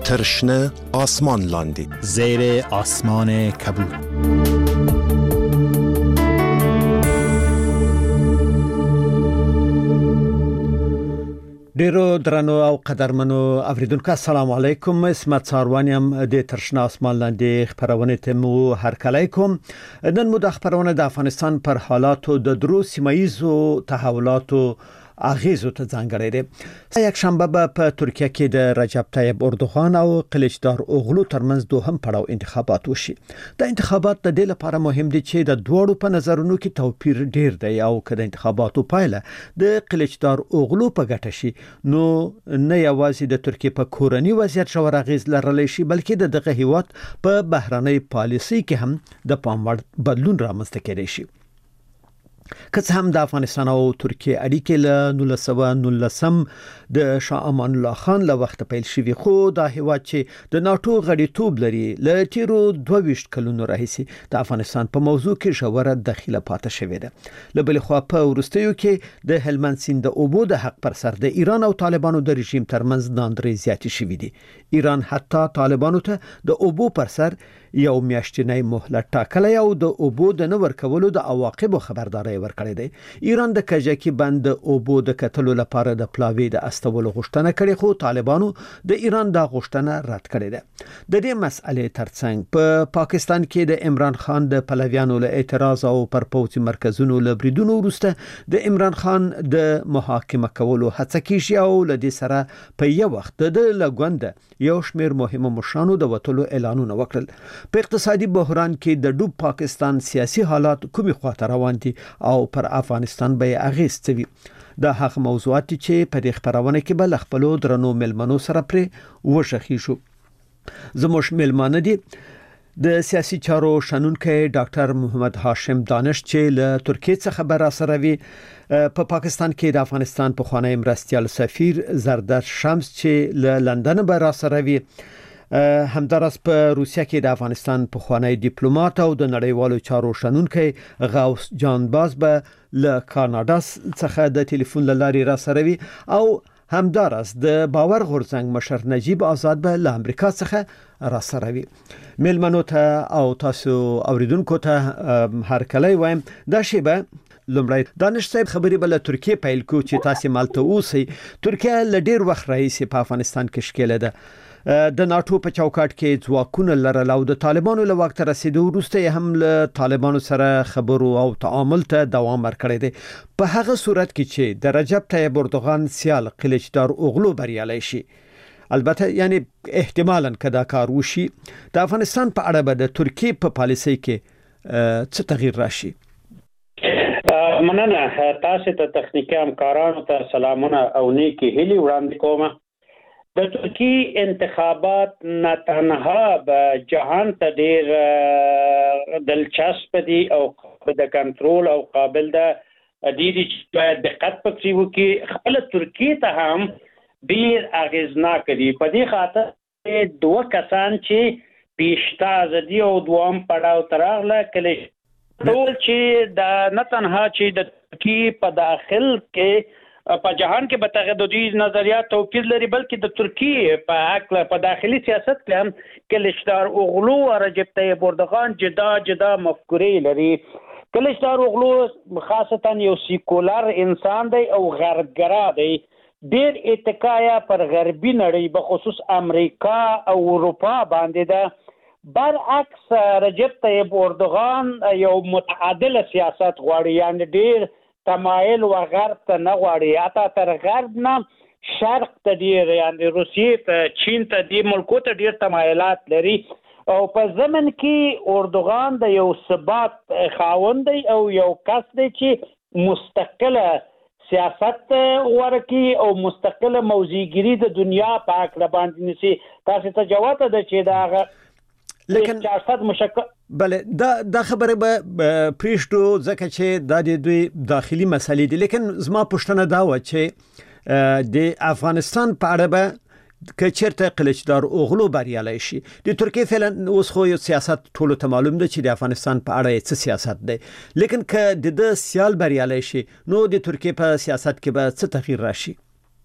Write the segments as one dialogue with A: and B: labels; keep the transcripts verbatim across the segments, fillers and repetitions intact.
A: ترشنه آسمان لاندی
B: زیر آسمان کبود. ډیرو درنو او قدرمنو اوریدونکو السلام علیکم. اسمت ساروانیم د ترشنه آسمان لاندې خبرونه تمو هر کله کوم. نن مو د خبرونه د افغانستان پر حالاتو د درو سیمایزو تحولاتو اغیزو ته ځانګړی دی. یک شنبه په ترکیه کې د رجب طیب اردوغان او قلیچدار اوغلو ترمنځ دوهم پړاو انتخابات وشي. د انتخابات د دې لپاره مهم دي چې د دوړو په نظرونو کې توپیر ډیر دی او که د انتخاباتو پایله د قلیچدار اوغلو په ګټه شي نو نه یوازې د ترکیه په کورنی وضعیت ژور اغیز لرلی شي بلکې د دغه هیواد په بهرنۍ پالیسي کې هم د پام وړ بدلون رامنځته کېدای شي. که څه هم د افغانستان او ترکیه اړیکې له نولس سوه نولسم د شاه امان الله خان له وخت پیل شوي خو دا هیواد چې د ناتو غړیتوب لري له تیرو دوه ویشت کلونو راهیسې د افغانستان په موضوع کې ژوره دخیله پاتې شوې ده. له بلې خوا په وروستیو کې د هلمند سیند د اوبو د حق پر سر د ایران او طالبانو د رژیم ترمنځ ناندرۍ زیاتې شوې دي. ایران حتی طالبانو ته د اوبو پر سر یو میاشتنی مهلت ټاکلی او د اوبو د نه ورکولو د عواقبو خبرداري ورکړې ده. ایران د کجکي بند اوبو د کتلو لپاره د پلاوی د استولو غوښتنه کړې خو طالبانو د ایران د غوښتنه رد کړې ده. د دې مسئلې ترڅنګ په پا پاکستان کې د عمران خان د پلویانو له اعتراض او پر پوځي مرکزونو له بریدونو وروسته د عمران خان د محاکمه کولو هڅه کیږي او له دې سره په یو وخت د لګوند یو شمېر مهمه مشرانو د وټلو اعلانونه وکړل. په اقتصادي بحران کې د ډوب پاکستان سیاسي حالات کومې خواته روان دي او پر افغانستان به اغیز کوي. دا هغه موضوعات چې په دې خبرونه کې به خپلو درنو ملمنو سره پرې وشخي شو. زموږ ملمانه دي د سیاسي چارو شنونکي ډاکټر محمد هاشم دانش چې له ترکیه څخه بر سره وی په پا پاکستان کې د افغانستان په خوانی مرستيال سفیر زرداد شمس چې له لندن بر سره وی همدارس په روسیه کې د افغانستان په خوانی ډیپلوماټ او د نړیوالو چارو شنونکي غوث جان باز به له کاناډا څخه د ټلیفون لارې را سره وی او همدارس د باور غورځنګ مشر نجیب آزاد به له امریکا څخه را سره وی. ملمنو ته او تاسو اوریدونکو ته هر کله وایم دا شیبه لومړی دانش صاحب خبري بل ترکیه پیل کو چې تاسو مالته اوسئ. ترکیه ل ډیر وخت راځي په افغانستان کې شکل ده. د ناتو په چوکاټ کې ځواکونه لرل او د طالبانو له وخت رسیدو وروسته هم له طالبانو سره خبرو او تعامل ته دوام ورکړی دی. په هغه صورت کې چې د رجب طیب اردوغان سیال قلیچدار اوغلو بریالي شي البته یعنی احتمالاً کدا کار وشي د افغانستان په اړه به د ترکیه په پالیسي کې څه تغییر راشي.
C: مننه تاسو ته تخنیکی همکارانو ته سلامونه او نیکی هیلي وړاندې کوم. د ترکی انتخابات نه تنها به جهان ته ډیر دلچسپ دي او د کنټرول او قابل ده دي چې باید دقت پکې وکړي. خپل ترکی ته هم ډیر اغیزناک دي. په دې خاطر دوه کسان چې پیشتاز دي او دوام پړاو تراغله کله ټول چې د نه تنها چې د ترکی په داخل کې په جهان کې به تغددي نظریات توپیر لري بلکې د ترکیه په حق په داخلي سیاست کې هم قلیچدار اوغلو او رجب طیب اردوغان جدا جدا مفکورې لري. قلیچدار اوغلو خاصتا یو سیکولر انسان دی او غربګرا دی. ډیر اتکایا پر غربي نړۍ به خصوص امریکا او اروپا باندې ده. برعکس رجب طیب اردوغان یو متعادل سیاست غواړي یعنی ډیر تمایل و غرب ته نه غواړي حتی تر غرب نه شرق ته ډیر یعنی روسیې ته چین ته دې ملکو ته ډیر تمایلات لري او په ضمن کې اردوغان د یو ثبات خاوند دی او یو کس دی چې مستقله سیاست ورکی او مستقله موضوعګری د دنیا په اړه باندې نسی. تاسو ته جواب ده چې دا
B: لیکن بله دا دا خبره به پریشتو ځکه چې دا د دوی داخلي مسلې دي. لیکن زما پوښتنه دا و چې د افغانستان په اړه به که چیرته قلیچدار اوغلو بریالي شي د ترکیه فعلا اوس خو یو سیاست ټولو ته معلوم دی چې د افغانستان په اړه څه سیاست دی. لیکن که د سیال بریالي شي نو د ترکیه په سیاست کې به څه تغییر راشي؟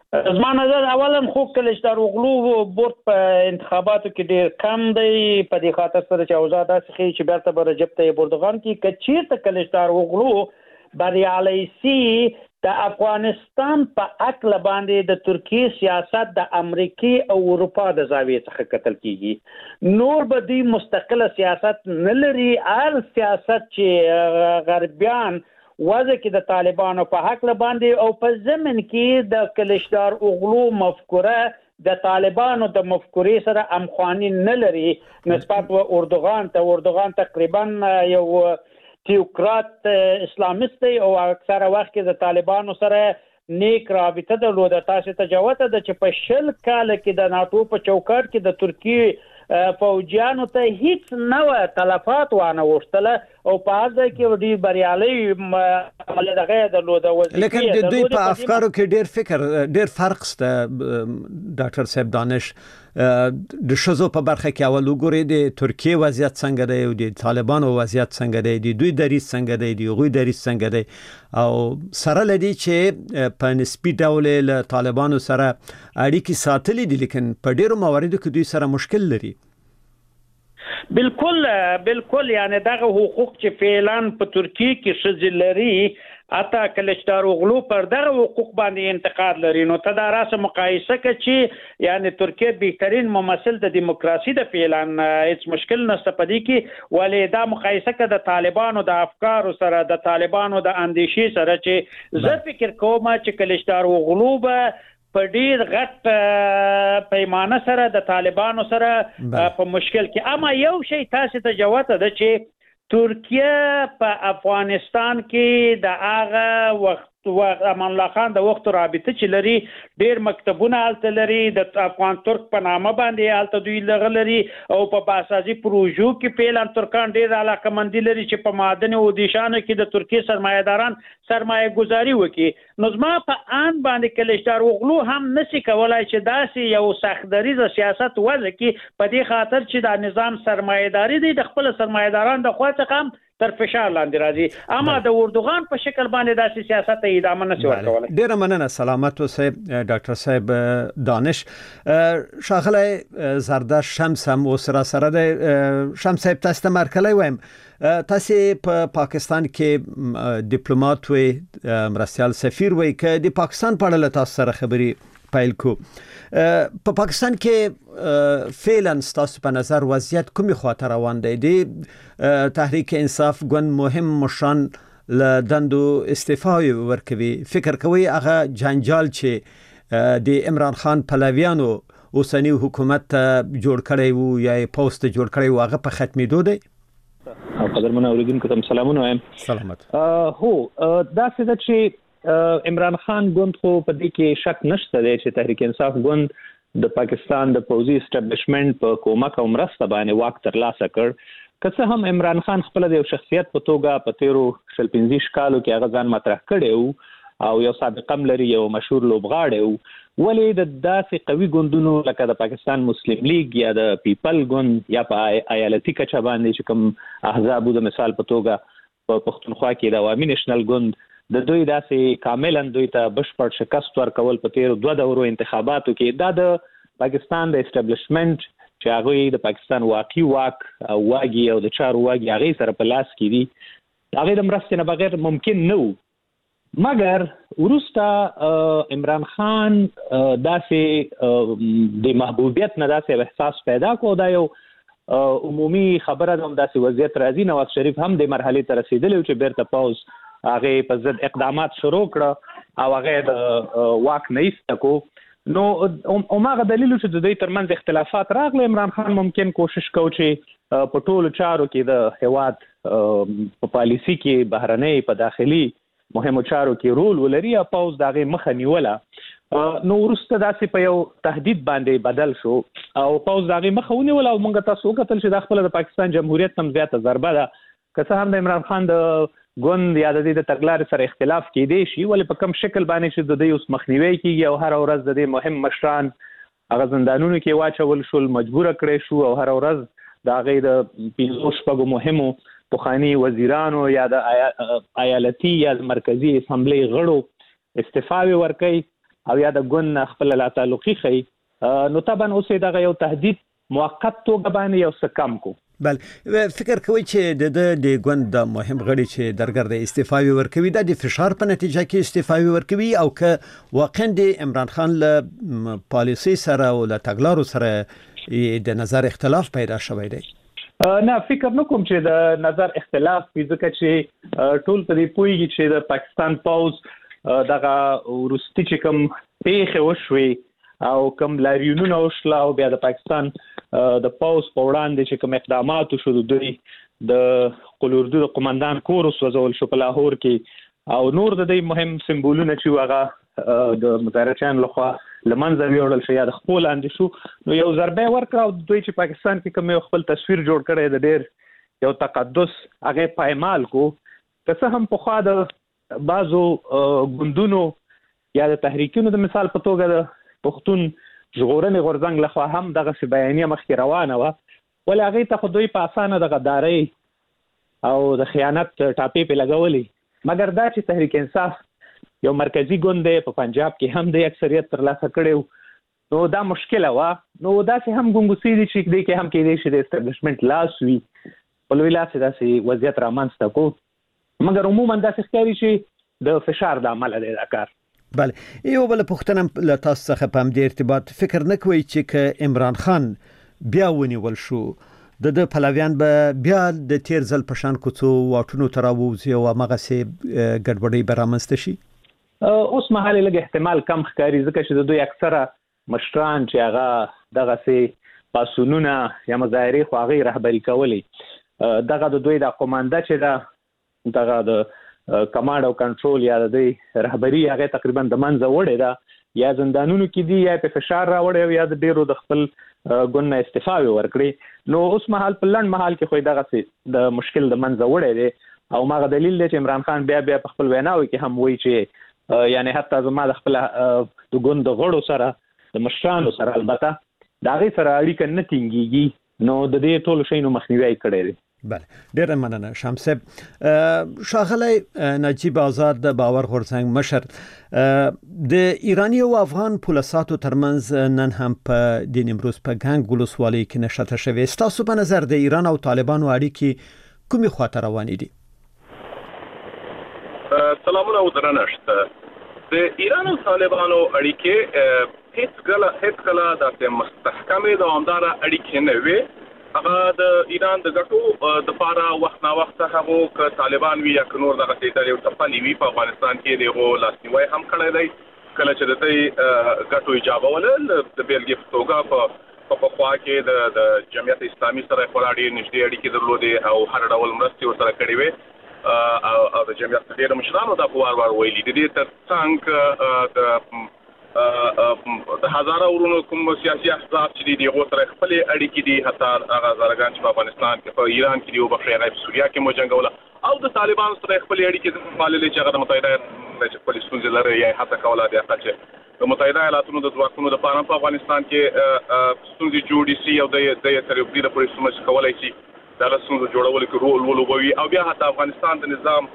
C: زما نظر اولا خو کلچدار اوغلو بورد په انتخاباتو کې ډیر کم دی په دې خاطر سره چې اوضاع داسې ښیي چې بیرته به رجب طیب اردوغان کې که چیرته کلچدار اوغلو بریالی سي د افغانستان په عقل باندې د ترکیې سیاست د امریکې او اروپا د زاویې څخه کتل کیږي نور به دوی مستقله سیاست نه لري هر سیاست چې غربیان وځي کې د طالبانو په حق باندې او په ضمن کې د کلچدار اوغلو مفکوره د طالبانو د مفکورې سره همخواني نه لري نسبت و اردوغان ته اردوغان تقریبا یو تیوکرات اسلامیست دی او اکثره وخت کې د طالبانو سره نیک رابطه درلوده تاسو ته جوته د چې په شل کال کې د ناتو په چوکاټ کې د ترکیې فوجیانو ته هیڅ نوع تلفات وانه وشتله او په هغه کې ډیر بریالي عمل دغه درلوده وزیر
B: لیکن د دوی په افکارو کې ډیر فکر ډیر فرق شته ډاکټر صاحب دانش د شزو په برخه کې اول وګوري د ترکیه وضعیت څنګه دی او د طالبانو وضعیت څنګه دی د دوی دریځ څنګه دی د غوی دریځ څنګه دی او سره لدی چې په نسبی ډول له طالبانو سره اړیکې ساتلې دي لیکن په ډیرو مواردو کې دوی سره مشکل لري
C: بالکل بالکل یعنی دغه حقوق چې فعلا په ترکیه کې شذ لري اته کلچدار اوغلو پر دغه حقوق باندې انتقاد لري نو ته دا راسه مقایسه کوي چې یعنی ترکیه بهترین ممثل د دیموکراسي د فعلا هیڅ مشکل نشته پدې کې ولې دا مقایسه کوي د طالبانو د افکار سره د طالبانو د اندیشې سره چې زه فکر کوم چې کلچدار اوغلو به په ډیر غټ پیمانه سره د طالبانو سره په مشکل کې اما یو شی تاسو ته جوته ده چې ترکیه په افغانستان کې د هغه وخت امان الله خان د وخت رابطه چې لري ډیر مکتبونه الته لري د افغان ترک په نامه باندې الته دوی لري او په باسازي پروژو کې پیلان ترکان ډیر علاقه مندي لري چې په معدن او دیشانو کې د ترکیه سرمایه‌داران سرمایه گذاري وکړي نو زما په ان باندې کلچدار اوغلو هم نشي کولای چې داسې یو سختدریز سیاست وځي کې په دې خاطر چې د نظام سرمایه‌داري دی د خپل سرمایه‌داران د خوا څخه تر فشار لاندې راځي اما د اردوغان په شکل باندې داسې سیاست ادامه نشي ورکولای
B: ډیر مننه سلامت اوسئ ډاکټر صاحب دانش شاغله زردش شمس هم اوسره سره د شمس صاحب تاسو ته مرکلی وایم تاسو په پاکستان کې ډیپلوماټ وي مرستيال سفیر وي ک د پاکستان په اړه تاسو سره خبري پیل کو په پاکستان کې فعلا ستاسو په نظر وضعیت کومي خاطر روان دی د تحریک انصاف ګوند مهم مشان ل دندو استعفا ورکوي فکر کوي هغه جنجال چې د عمران خان پلویانو اوسنی حکومت جوړ کړی وو یا پوسټ جوړ کړی وو هغه په ختمېدو دی
D: او قدرمن اوریدونکو ته سلامونه وایم
B: سلامت
D: هو دا څه چې عمران خان ګوند خو په دې کې شک نشته دی چې تحریک انصاف ګوند د پاکستان د پوزي اسټابلیشمنت په کومک او مرسته باندې واک ترلاسه کړ که څه هم عمران خان خپل د یو شخصیت په توګه په تیرو شل پنځه کالو کې هغه ځان مطرح کړی او یو سابقه لري یو مشهور لوبغاړی و ولې د داسې قوي ګوندونو لکه د پاکستان مسلم لیگ یا د پیپل ګوند یا په ایالتي کچه باندې چې کوم احزاب د مثال په توګه په پښتونخوا کې د عوامي نېشنل ګوند د دوی داسې کاملا دوی ته بشپړ شکست ورکول په تیر دوه دورو انتخاباتو کې دا د پاکستان د اسټابلیشمنت چې هغه د پاکستان واقعي واک او واګي او د چارو واګي هغه سره په لاس کې دي هغه د مرستې نه بغیر ممکن نه و مګر ورسته عمران خان داسې د محبوبیت نه داسې احساس پیدا کو دا یو عمومي خبره هم داسې وضعیت راځي نواز شریف هم د مرحله ته رسیدلی چې بیرته پاوز هغه په ضد اقدامات شروع کړه او هغه د واک نه ایستکو نو اومغه دلیل چې د دوی ترمنځ اختلافات راغلي عمران خان ممکن کوشش کوي چې په ټولو چارو کې د هواد په پالیسی کې بهرنۍ په داخلي مهمو چارو کې رول ولري او پاوز دغه مخه نیوله نو ورسته داسې په یو تهدید باندې بدل شو او پاوز دغه مخه ونیول او موږ تاسو وکتل چې د خپل د پاکستان جمهوریت هم زیاته ضربه ده که څه هم د عمران خان د ګوند یا د دې د تګلارې سره اختلاف کېدی شي ولې په کوم شکل باندې چې د دې اوس مخنیوي کیږي او هر ورځ د دې مهم مشران هغه زندانونو کې واچول شول مجبور کړي شو او هر ورځ د هغه د پنځو شپږو مهمو پخوانی وزیرانو یا د ایالتي یا د مرکزی اسمبلی غړو استعفاوي ورکړي او یا د ګوند خپل لا تعلقي خي نو طبعا اوسې دغه یو تهدید موقت توګه باندې یو څه کم کو.
B: بل فکر کوي چې د د ګوند د مهم غړي چې درګرد استعفاوي ورکوي د فشار په نتیجه کې استعفاوي ورکوي او که واقعا د عمران خان له پالیسي سره او له تګلارو سره د نظر اختلاف پیدا شوی دی؟
D: نه فکر نکوم چې د نظر اختلاف ځکه چې ټول په دې پوهیږي چې د پاکستان پوز دغه ورستي چې کوم پیښه وشوي او کوم لاریونونه وشله او بیا د پاکستان د پوز په وړاندې چې کوم اقدامات شو د دوی د قلوردو د قومندان کور وسوځول شو په لاهور کې او نور د دې مهم سمبولونه چې هغه د مظاهرچیان لخوا لمنځه ویوړل شو یا د خپل لاندې شو نو یو ضربه ورکړه او دوی چې پاکستان کې کوم خپل تصویر جوړ کړی د ډېر یو تقدس هغه پایمال کو که څه هم په خوا د بعضو ګوندونو یا د تحریکونو د مثال په توګه د پښتون ژغورنې غورځنګ لخوا هم دغه څه بیانیه مخکې روانه وه ولې هغې ته خو دوی په اسانه د غدارۍ او د خیانت ټاپې پې لګولې مګر دا چې تحریک انصاف یو مرکزی ګوند دی په پنجاب کې هم د اکثریت ترلاسه کړی نو دا مشکله وه نو داسې هم ګونګوسي دي چې دې کې هم کېدای شي د اسټابلیشمنټ لاس وي په لوی لاس یې داسې وضعیت رامنځته کړو مګر عموما داسې ښکاري چې د فشار د امله دی دا کار.
B: بله یو بل پوښتنه له تاسو څخه په همدې ارتباط فکر نه کوئ چې که عمران خان بیا ونیول شو د د پلویان به بیا د تیر ځل په شان کوڅو واټونو ته راووځي او هماغسې ګډوډۍ به رامنځته شي؟
D: اوس مهال لږ احتمال کم ښکاري ځکه چې د دوی اکثره مشران چې هغه دغسې پاڅونونه یا مظاهرې خو هغې رهبري کولې دغه د دوی د قومانده چې ده دغه د کمانډ او کنټرول یا د دې رهبري هغه تقریبا د منځه وړې ده یا زندانونو کې دي یا په فشار راوړي او یا د ډیرو د خپل ګوند نه استعفاوي ورکړي نو اوس مهال په لنډ مهال کې خو دغه د مشکل د منځه وړې دي او ماغه دلیل دی چې عمران خان بیا بیا په خپل ویناوي کې هم وایي چې یعنی حتی زما د خپل د ګوند د غړو سره د مشرانو سره البته د هغې سره اړیکه نه ټینګېږي نو د دې ټولو شیانو مخنیوی کړی دی.
B: بله ډیره مننه شمسب. ښاغلی نجیب آزاد د باور غورځنګ مشر د ایرانی او افغان پولیساتو ترمنځ نن هم په د نیمروز په ګنګ ولسوالۍ کې نښته شوې ستاسو په نظر د ایران او طالبانو اړیکې کومې خواته روانې دي؟
E: سلامونه او درنښت. د ایران او طالبانو اړیکې هیڅ کله هیڅ کله د مستحکمې دوامداره اړیکې نه وي. هغه د ایران د ګټو د پاره وخت نا وخت هغه ک طالبان وی یا نور دغه ډېر یو ټپلې وی په افغانستان کې دغه لاسنیوي هم کړی دی کله چې د دې ګټو ایجاب ولل د بیلګې په توګه په په خوا کې د جمعیت اسلامي سره خورا ډېر نږدې اړیکې درلودې او هر ډول مرستې ورسره کړې وې او د جمعیت ډېر مشرانو دا په وار وار ویلي دي تر څنګه د د هزاره ورونو کوم سیاسي احزاب چې دي هغه سره خپل اړیکې دي حتی هغه زرګان چې په افغانستان کې په ایران کې دی او په غیب سوریا کې موجنګوله او د طالبانو سره خپل اړیکې ماللې چې هغه د متحده ایالاتو پولیس څنګه لري یا حتی کوله د چې د متحده ایالاتو د ځواکونو د پاره په افغانستان کې څنګه جوړی سي او د د تر یو ډیر پولیس سمج کولای شي دا څنګه جوړول کې رول ولوبوي او بیا حتی افغانستان د نظام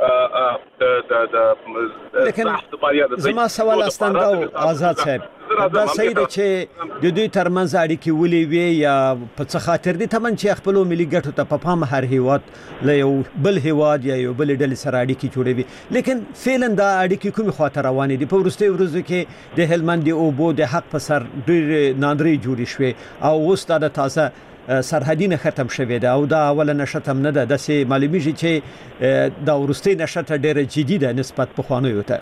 B: لیکن زما سوال استنده آزاد صاحب دا صحیح ده چې د دوی ترمنځ اړیکې ولې وي یا په څه خاطر دي تمن چې خپل ملي ګټو ته په پام هر هیواد له یو بل هیواد یا یو بل ډلې سره اړیکې جوړوي لیکن فعلا دا اړیکې کومې خواته روانې دي په وروستیو ورځو کې د هلمند د اوبو د حق په سر ډېرې ناندرۍ جوړې شوې او اوس دا د تازه سرحدي نه ختم شوې ده او دا اوله نشته هم نه ده داسې معلومیږي چې دا وروستۍ نشته ډېره جدي ده نسبت پخوانیو ته.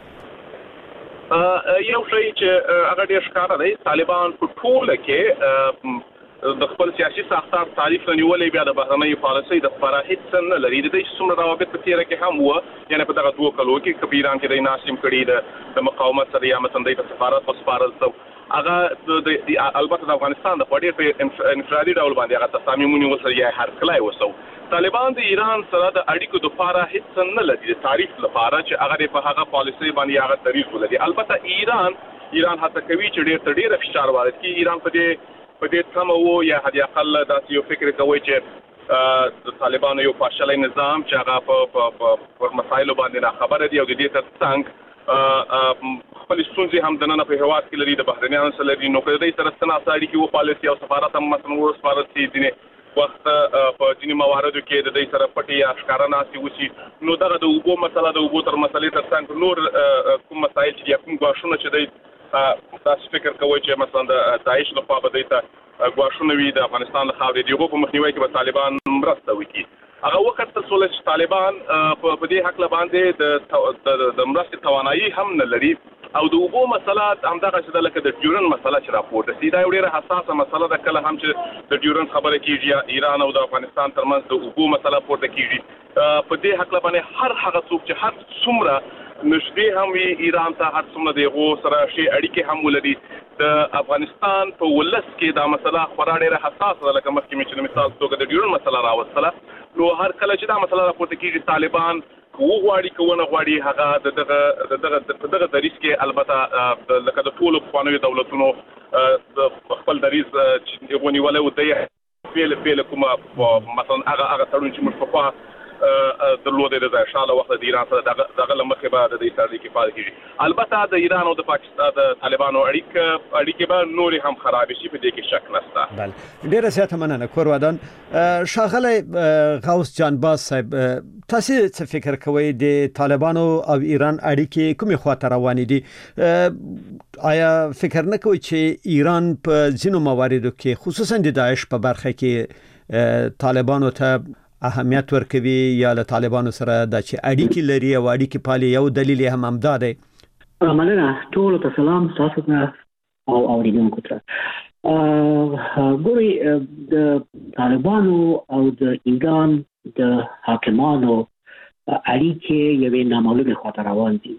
E: یو شی چې هغه ډېر ښکاره دی طالبان په ټوله کې د خپل سیاسي ساختار تعریف نیولې بیا د بهرنۍ پالیسۍ د لپاره هیڅ نه لري د دې څومره روابط په تیره کې هم وو یعنی په دغه دوه کلو کې په ایران کې د ناسم کړي د مقاومت سره یا متندۍ په سفارت په سپارل شو هغه د البته د افغانستان د پړې په انفرادي ډول باندې هغه تصامیم ونیول یا هر کله وسو طالبان د ایران سره د اړیکو د لپاره هیڅ نه لري د تعریف لپاره چې هغه په هغه پالیسۍ باندې هغه طریق ولري البته ایران ایران هڅه کوي چې ډېر ډېر فشار وارد کړي ایران په دې په دې تمه وو یا هدي اقل داسې یو فکر کوي چې د طالبانو یو پاشلې نظام چې هغه په مسایلو باندې نه خبره دی او د دې ترڅنګ خپل ستونزې هم د نن په هواد کې لري د بهرنیانو سره لري نو کله دې سره ستنه اړیکې و پالیسي او سفارت هم مثلا ورسپارل شي دي وخت په ځینې مواردو کې د دې سره پټي یا ښکارانه سي وشي نو دغه د اوبو مسله د اوبو تر مسلې تر څنګ نور کوم مسایل چې کوم غواړونه چې د تاسو فکر کوئ چې مثلا د داعش لخوا به د غواړونه وي د افغانستان له خاورې دیغه په مخنیوي کې به طالبان مرسته وکړي هغه وخت ته سول چې طالبان په دې حق لباندې د د مرستې توانایي هم نه لري او د اوبو مسله همدغه چې د لکه د ډیورن مسله چې راپورته سي دا یو ډېره حساسه مسله ده کله هم چې د ډیورن خبره کیږي ایران او د افغانستان ترمنځ د اوبو مسله پورته کیږي په دې حق باندې هر هغه څوک چې هر څومره نږدې هم وي ایران ته هر څومره دغه سره شي اړیکې هم ولري د افغانستان په ولس کې دا مسله خورا ډېره حساسه ده لکه مخکې چې مثال توګه د ډیورن مسله راوستله نو هر کله چې دا مسله راپورته کیږي طالبان کو غواړي کوونه غواړي هغه دغه دغه دغه دریس کې البته لکه د ټولو قانوني دولتونو خپل دریس چې ونیولې و دی بیل بیل کومه مثلا هغه هغه تړون چې موږ په درلوده د ځاله وخت د ایران سره دغه دغه لمخه بعد د ایران کې فعال کیږي البته د ایران او د پاکستان د طالبانو اړیکه اړیکه به نور هم خراب شي په دې کې شک نشته.
B: بله ډیره زیاته مننه کورودان. شاغله غوث جانباز صاحب تاسو څه فکر کوئ د طالبانو او ایران اړیکې کومې خواته روانې دي؟ آیا فکر نه کوئ چې ایران په ځینو مواردو کې خصوصا د داعش په برخه کې طالبانو ته اهمیت ورکوي یا له طالبانو سره د چې اړیکې لري او اړیکې پالي یو دلیل هم همدا دی؟
F: مننه ټول ته سلام تاسو ته او اوریدونکو ته. ګوري د طالبانو او د ایران د حاکمانو اړیکې یوې نامعلومې خواته روان دي.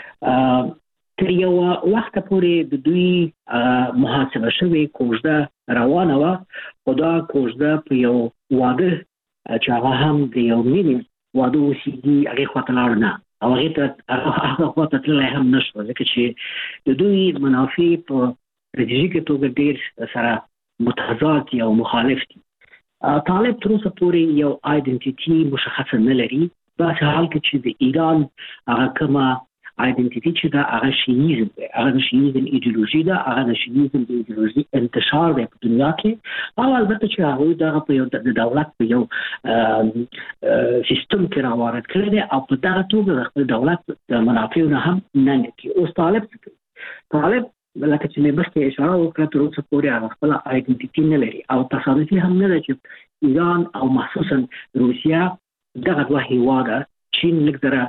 F: تر یو وخت پورې د دوی محاسبه شوې کوژده روانه وه خو دا کوژده په یو واده چې هغه هم د یو ملي واده اوسېږي هغې خواته لاړ نه او هغې ته هغه خواته تللی هم نه شوه ځکه چې د دوی منافع په ستراتیژیکه توګه ډېر سره متضاد دي او مخالف دي. طالب تر اوسه پورې یو آیډنټیټي مشخصه نه لري داسې حال کې چې د ایران هغه کومه آیډنټیټي چې دا هغه شیعیزم دی هغه د شیعیزم ایډیولوژي ده هغه د شیعیزم د ایډیولوژي انتشار دی په دنیا کې او البته چې هغوی دغه په یو د دولت په یو سیستم کې راوارد کړی دی او په دغه توګه د خپل دولت د منافعو نه هم ننګ کوي. اوس طالب څه کوي؟ طالب لکه چې مې مخکې اشاره وکړه تر اوسه پورې هغه خپله آیډنټیټي نه لري او تصادفي هم نه ده چې ایران او مخصوصا روسیه دغه دوه هېواده چین لږ ذره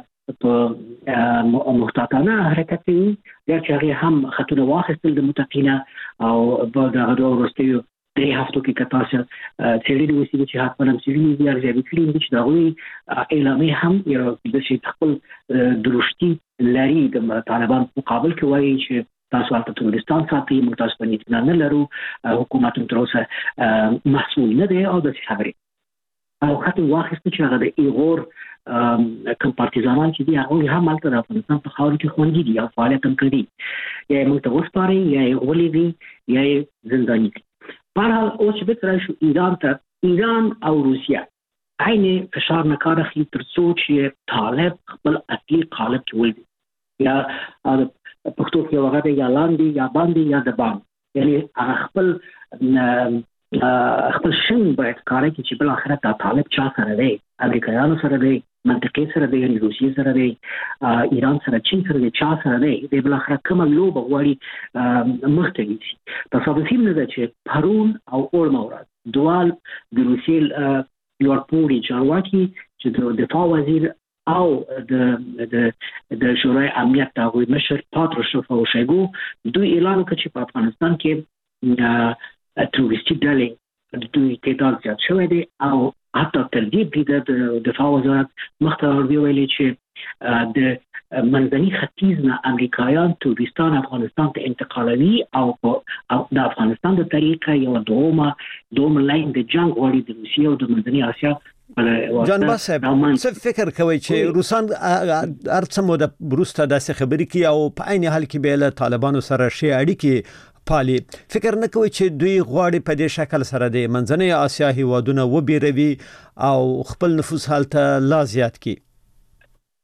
F: په محتاطانه حرکت کوي یا چې هغې هم خطونه واخیستل د متقینه او په دغه دوه وروستیو درې هفتو کې که تاسو څېړلي اوسي چې حتما هم څېړلي دي ارزیابي کړي دي چې د هغوی اعلامیې هم یو داسې خپل درشتي لري د طالبان په مقابل کې وایي چې تاسو هلته ترورستان ساتئ موږ تاسو باندې اطمینان نه لرو حکومت هم تر اوسه مسؤول نه دی او داسې خبرې او خط واخیسته چې هغه د ایغور کوم پارتیزانان چې دي هغوی هم هلته د افغانستان په خاورو کې خوندي دي او فعالیت هم کوي یا یې موږ ته وسپارئ یا یې ولیږئ یا یې زنداني کړي. بهرحال اوس چې بېرته راشو ایران ته ایران او روسیه عین فشار نه کار اخلي تر څو چې طالب خپل اصلي قالب کې ولوي یا پښتو کې هغه دی یا لاندې یا باندې یا د باندې یعنې هغه خپل خپل شن باید کاری کې چې بل آخرت دا طالب چا سره دی امریکایانو سره دی منطقې سره دی یعنې روسیې سره دی ایران سره چین سره دی چا سره دی دی بل آخرت کومه لوبه غواړي مخته یوسي. تصادفي نه ده چې پرون او اوړمه ورځ دوال د روسیې لوړپوړي چارواکي چې د دفاع وزیر او د د د شورای امنیت د هغوی مشر پاتروشوف او شویګو دوی اعلان وکړ چې په افغانستان کې تروریستي ډلې د دوی تعداد زیات شوی دی او حتی تر دې بریده د دفاع وزارت مخته ویلي چې د منځني ختیځ نه امریکایان تروریستان افغانستان ته انتقالوي او د افغانستان د طریقه یو دومه دوم لاین د جنگ غوړي د روسیې او د منځني اسیا.
B: جانباز صاحب څه فکر کوي چې روسان ارڅ مو د بروسته داسې خبرې کوي او په عین حال کې به له طالبانو سره شي اړیکې پالي فکر نه کوي چې دوی غواړي په دې شکل سره د منځنۍ اسیا هیوادونه وبیروي او خپل نفوذ حالت لا زیات کړي؟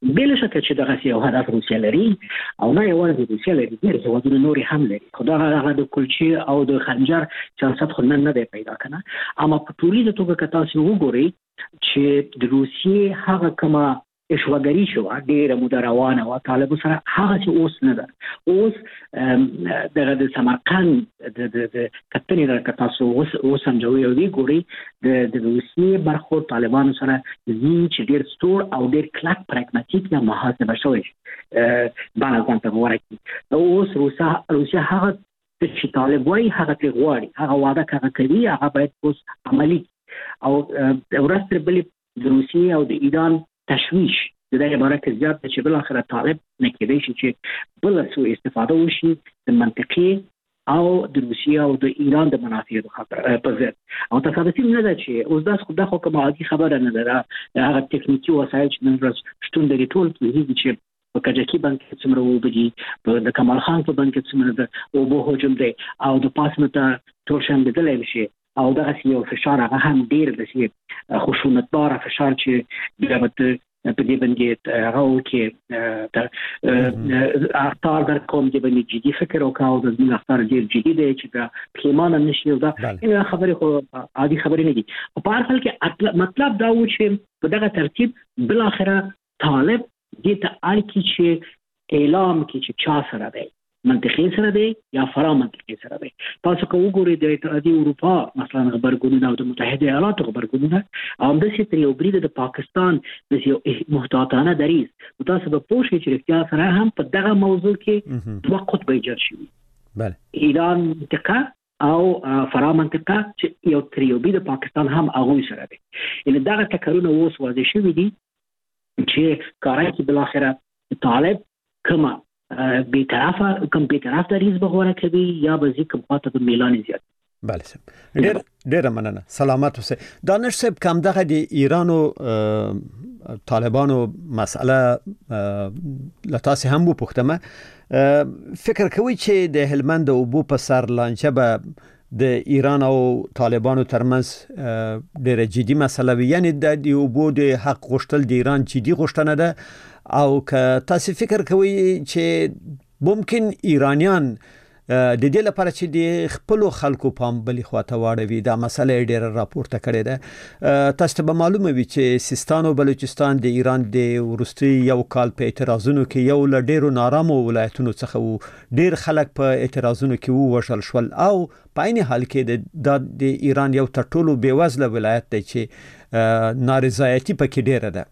F: بل شکه چې دغه یو هدف روسیه لري او نه یوازې روسیه لري ډېر هېوادونه نورې هم لري خو دغه هغه د کلچې او د خنجر سیاست خو نن نه دی پیدا کنه اما په ټولیزه توګه که تاسو وګورئ چې د روسیې هغه کومه اشواګری شو ډېره موده روانه وه طالبو سره هغه چې اوس نه ده اوس دغه د سمرقند د کتنې نه که تاسو وسنجوئ او وګورئ د روسیې برخورد طالبانو سره ځي چې ډېر ستور او ډېر کلک پراګماتیک یا محاسبه شوی بڼه ځان ته غوره کړي اوس روسیه هغه چې طالب وایي هغه ترې غواړي هغه وعده که هغه کوي هغه باید اوس عملي او ورځ تر بلې د روسیې او د ایران تشویش د دې لپاره کې زیات چې بل اخر طالب نه کېدای شي چې بل څه استفاده وشي د منطقي او د روسیې او د ایران د منافعو خبره په ضد او تصادفي نه ده چې اوس داس خو دغه کومه عادي خبره نه ده هغه ټکنیکی وسایل چې نن ورځ شتون لري ټول پوهیږي چې په کجکی باندې څومره وبدي د کمال خان په باندې څومره ده او به هجوم دی او د پاسمته ټول شان بدلای شي او دغه یو فشار هغه هم ډیر د سي خشونتدار فشار چې بیا په دې باندې هغه کې اختار در کوم دې باندې جدي فکر وکاو د دې اختار ډیر جدي دی چې په پیمانه نشي دا این خبره خو عادي خبره نه دي په هر حال کې مطلب دا و چې په دغه ترتیب بل اخره طالب دې ته اړ کې چې اعلام کې چې چا سره دی منطقي سره دی یا فرا منطقي سره دی تاسو کو وګورئ د اتحادیه اروپا مثلا خبرګونونه او د متحده ایالاتو خبرګونونه هم د سي تریو برید د پاکستان د یو محتاطانه دریز تاسو به پوه شئ چې اختیا سره هم په دغه موضوع کې دوه قطبه ایجاد شوي بله ایران منطقه او فرا منطقه چې یو تریو برید د پاکستان هم هغه سره دی ان دغه ټکرونه اوس واضح شوي دي چې کارای کې بل اخره طالب کما بی طرفه کوم بی طرف دریز بغوره کوي یا به کوم خاطر د میلان زیات
B: بله سم ډیر ډیر مننه سلامات اوسه دانش صاحب کوم دغه د ایران او طالبانو مسأله لتاسې هم وو پختمه فکر کوي چې د هلمند او بو په سر لانجه به د ایران او طالبانو ترمنځ ډېر جدي مسله وي یعنی د اوبو د حق غوښتل د ایران جدي غوښتنه ده او که تاسو فکر کوئ چې ممکن ایرانیان د دې لپاره چې د خپل خلکو پام بلې خواته واړوي دا مسله ډېر راپورته کړې ده تاسو ته معلومه وي چې سیستان او بلوچستان د ایران د وروستي یو کال په اعتراضونو کې یو ل ډېرو نارامو ولایتونو څخه وو ډېر خلک په اعتراضونو کې ووژل شول او په عین حال کې د ایران یو تر ټولو بېوزله ولایت دی چې نارضایتي پکې ډېره ده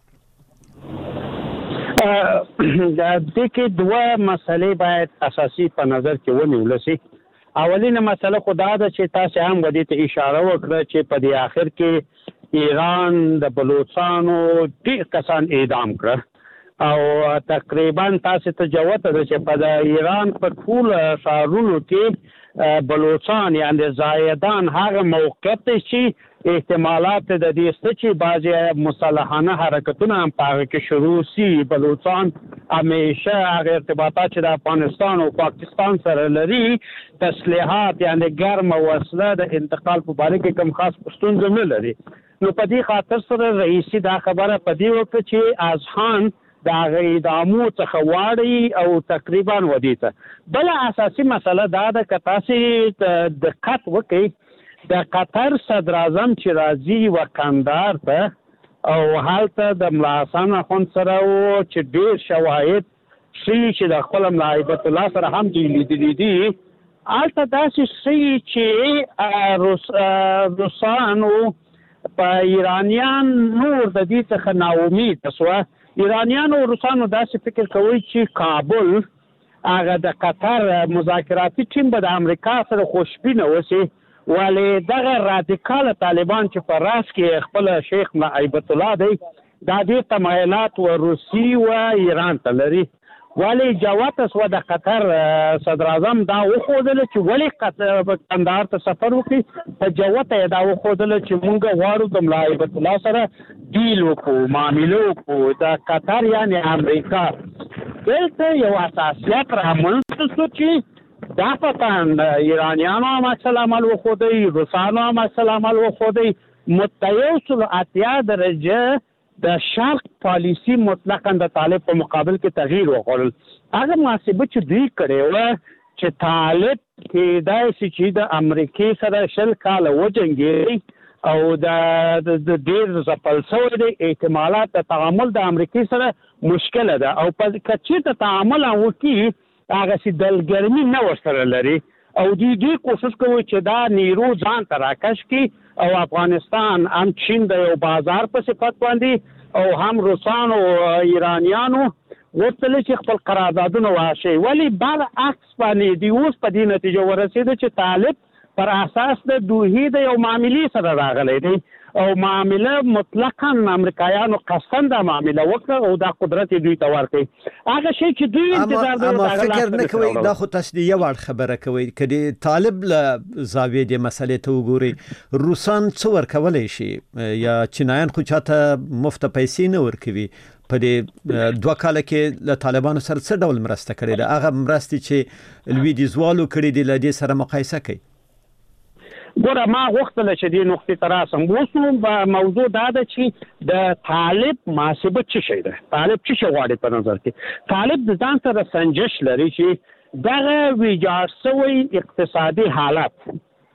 G: د دې کې دوه مسلې باید اساسي په نظر کې ونیول شي اولینه مسله خو دا ده چې تاسو هم ودې ته اشاره وکړه چې په دې آخر کې ایران د بلوچستانو ډېر کسان اعدام کړ او تقریبا تاسو ته جوته ده چې په ایران په ټول ښارونو کې بلوچستان یعنی زایدان هغه موقعیت چې احتمالات د دې ست چې بعضی مصالحانه حرکتونه هم پاره کې شروع سي بلوچستان همیشه هغه ارتباطات چې د افغانستان او پاکستان سره لري تسلیحات یعنی ګرم وسله د انتقال په باره کې کوم خاص ستونزه نه لري نو په دې خاطر سره رئیس دا خبره په دې وخت چې اذهان دا اعدامو څخه واړی او تقریبا ودیته بل اساسي مسله دا ده چې تاسو دقت وکړئ د قطر صدر اعظم چې راځي وکندار ته او هلته د ملا حسن اخوند سره و چې ډېر شواهد شي چې د خپل ملا هیبت الله سره هم دی لیدلي دي هلته داسې شي چې روسانو په ایرانیان نور د دې څخه ناامید شوه ایرانیان او روسانو داسې فکر کوي چې کابل هغه د قطر مذاکراتي ټیم به د امریکا سره خوشبینه وسی ولی دغه رادیکال طالبان چې په راس کې خپل شیخ هیبت الله دی دا ډېر تمایلات و روسي و ایران ته لري ولی جوات سو د قطر صدر اعظم دا وښودل چې ولی قندهار ته سفر وکړي په جوات دا وښودل چې مونږ غواړو د ملا هیبت الله سره ډیل وکړو معامله وکړو د قطر یعنی امریکا دلته یو اساسیت رامنځته شو چې دا پتان ایرانیانو هم عکس العمل وښودی روسانو هم عکس العمل وښودی متیوسل اتیا درجه د شرق پالیسی مطلقاً د طالب په مقابل کې تغییر وکړل. هغه محاسبه چې دوی کړې وه چې طالب کېدای شي چې د امریکې سره شل کاله وجنګېږي او د ډېر ځپل شوی دی، احتمالات د تعامل د امریکې سره مشکله ده او که چېرته تعامل وکړي هغسې دلګرمي نه ورسره لري او دوی ډېر کوشش کوي چې دا نیرو ځان ته راکش کړي او افغانستان هم چین د یو بازار په صفت باندې او هم روسانو ایرانیانو غوښتل چې خپل قراردادونه واشي، ولی بل عکس باندې دی اوس په دې نتیجه ورسېده چې طالب پر اساس د دوحې د یو معاملې سره راغلی دی او معامله مطلقاً امریکایانو قصداً دا معامله وکړه او دا قدرت دوی ته ورکړي. هغه شی چې دوی انتظار
B: اما فکر نه کوي دا خو تاسو دی یو خبره کوي کدي طالب له زاویې د مسلې ته وګوري روسان څو ورکولای شي یا چینایان خو چاته مفت پیسې نه ورکوي. په دې دوه کال کې له طالبانو سره څه ډول مرسته کړې ده؟ هغه مرستې چې لویدیځوالو کړې دي له دې سره مقایسه کوي.
G: ګوره ما غوښتل چې دې نقطې ته راسم. اوس موضوع دا ده چې د طالب محاسبه څه شی ده، طالب څه شی غواړي په نظر کې. طالب د ځان سره سنجش لري چې دغه ویجاړ شوی اقتصادي حالت،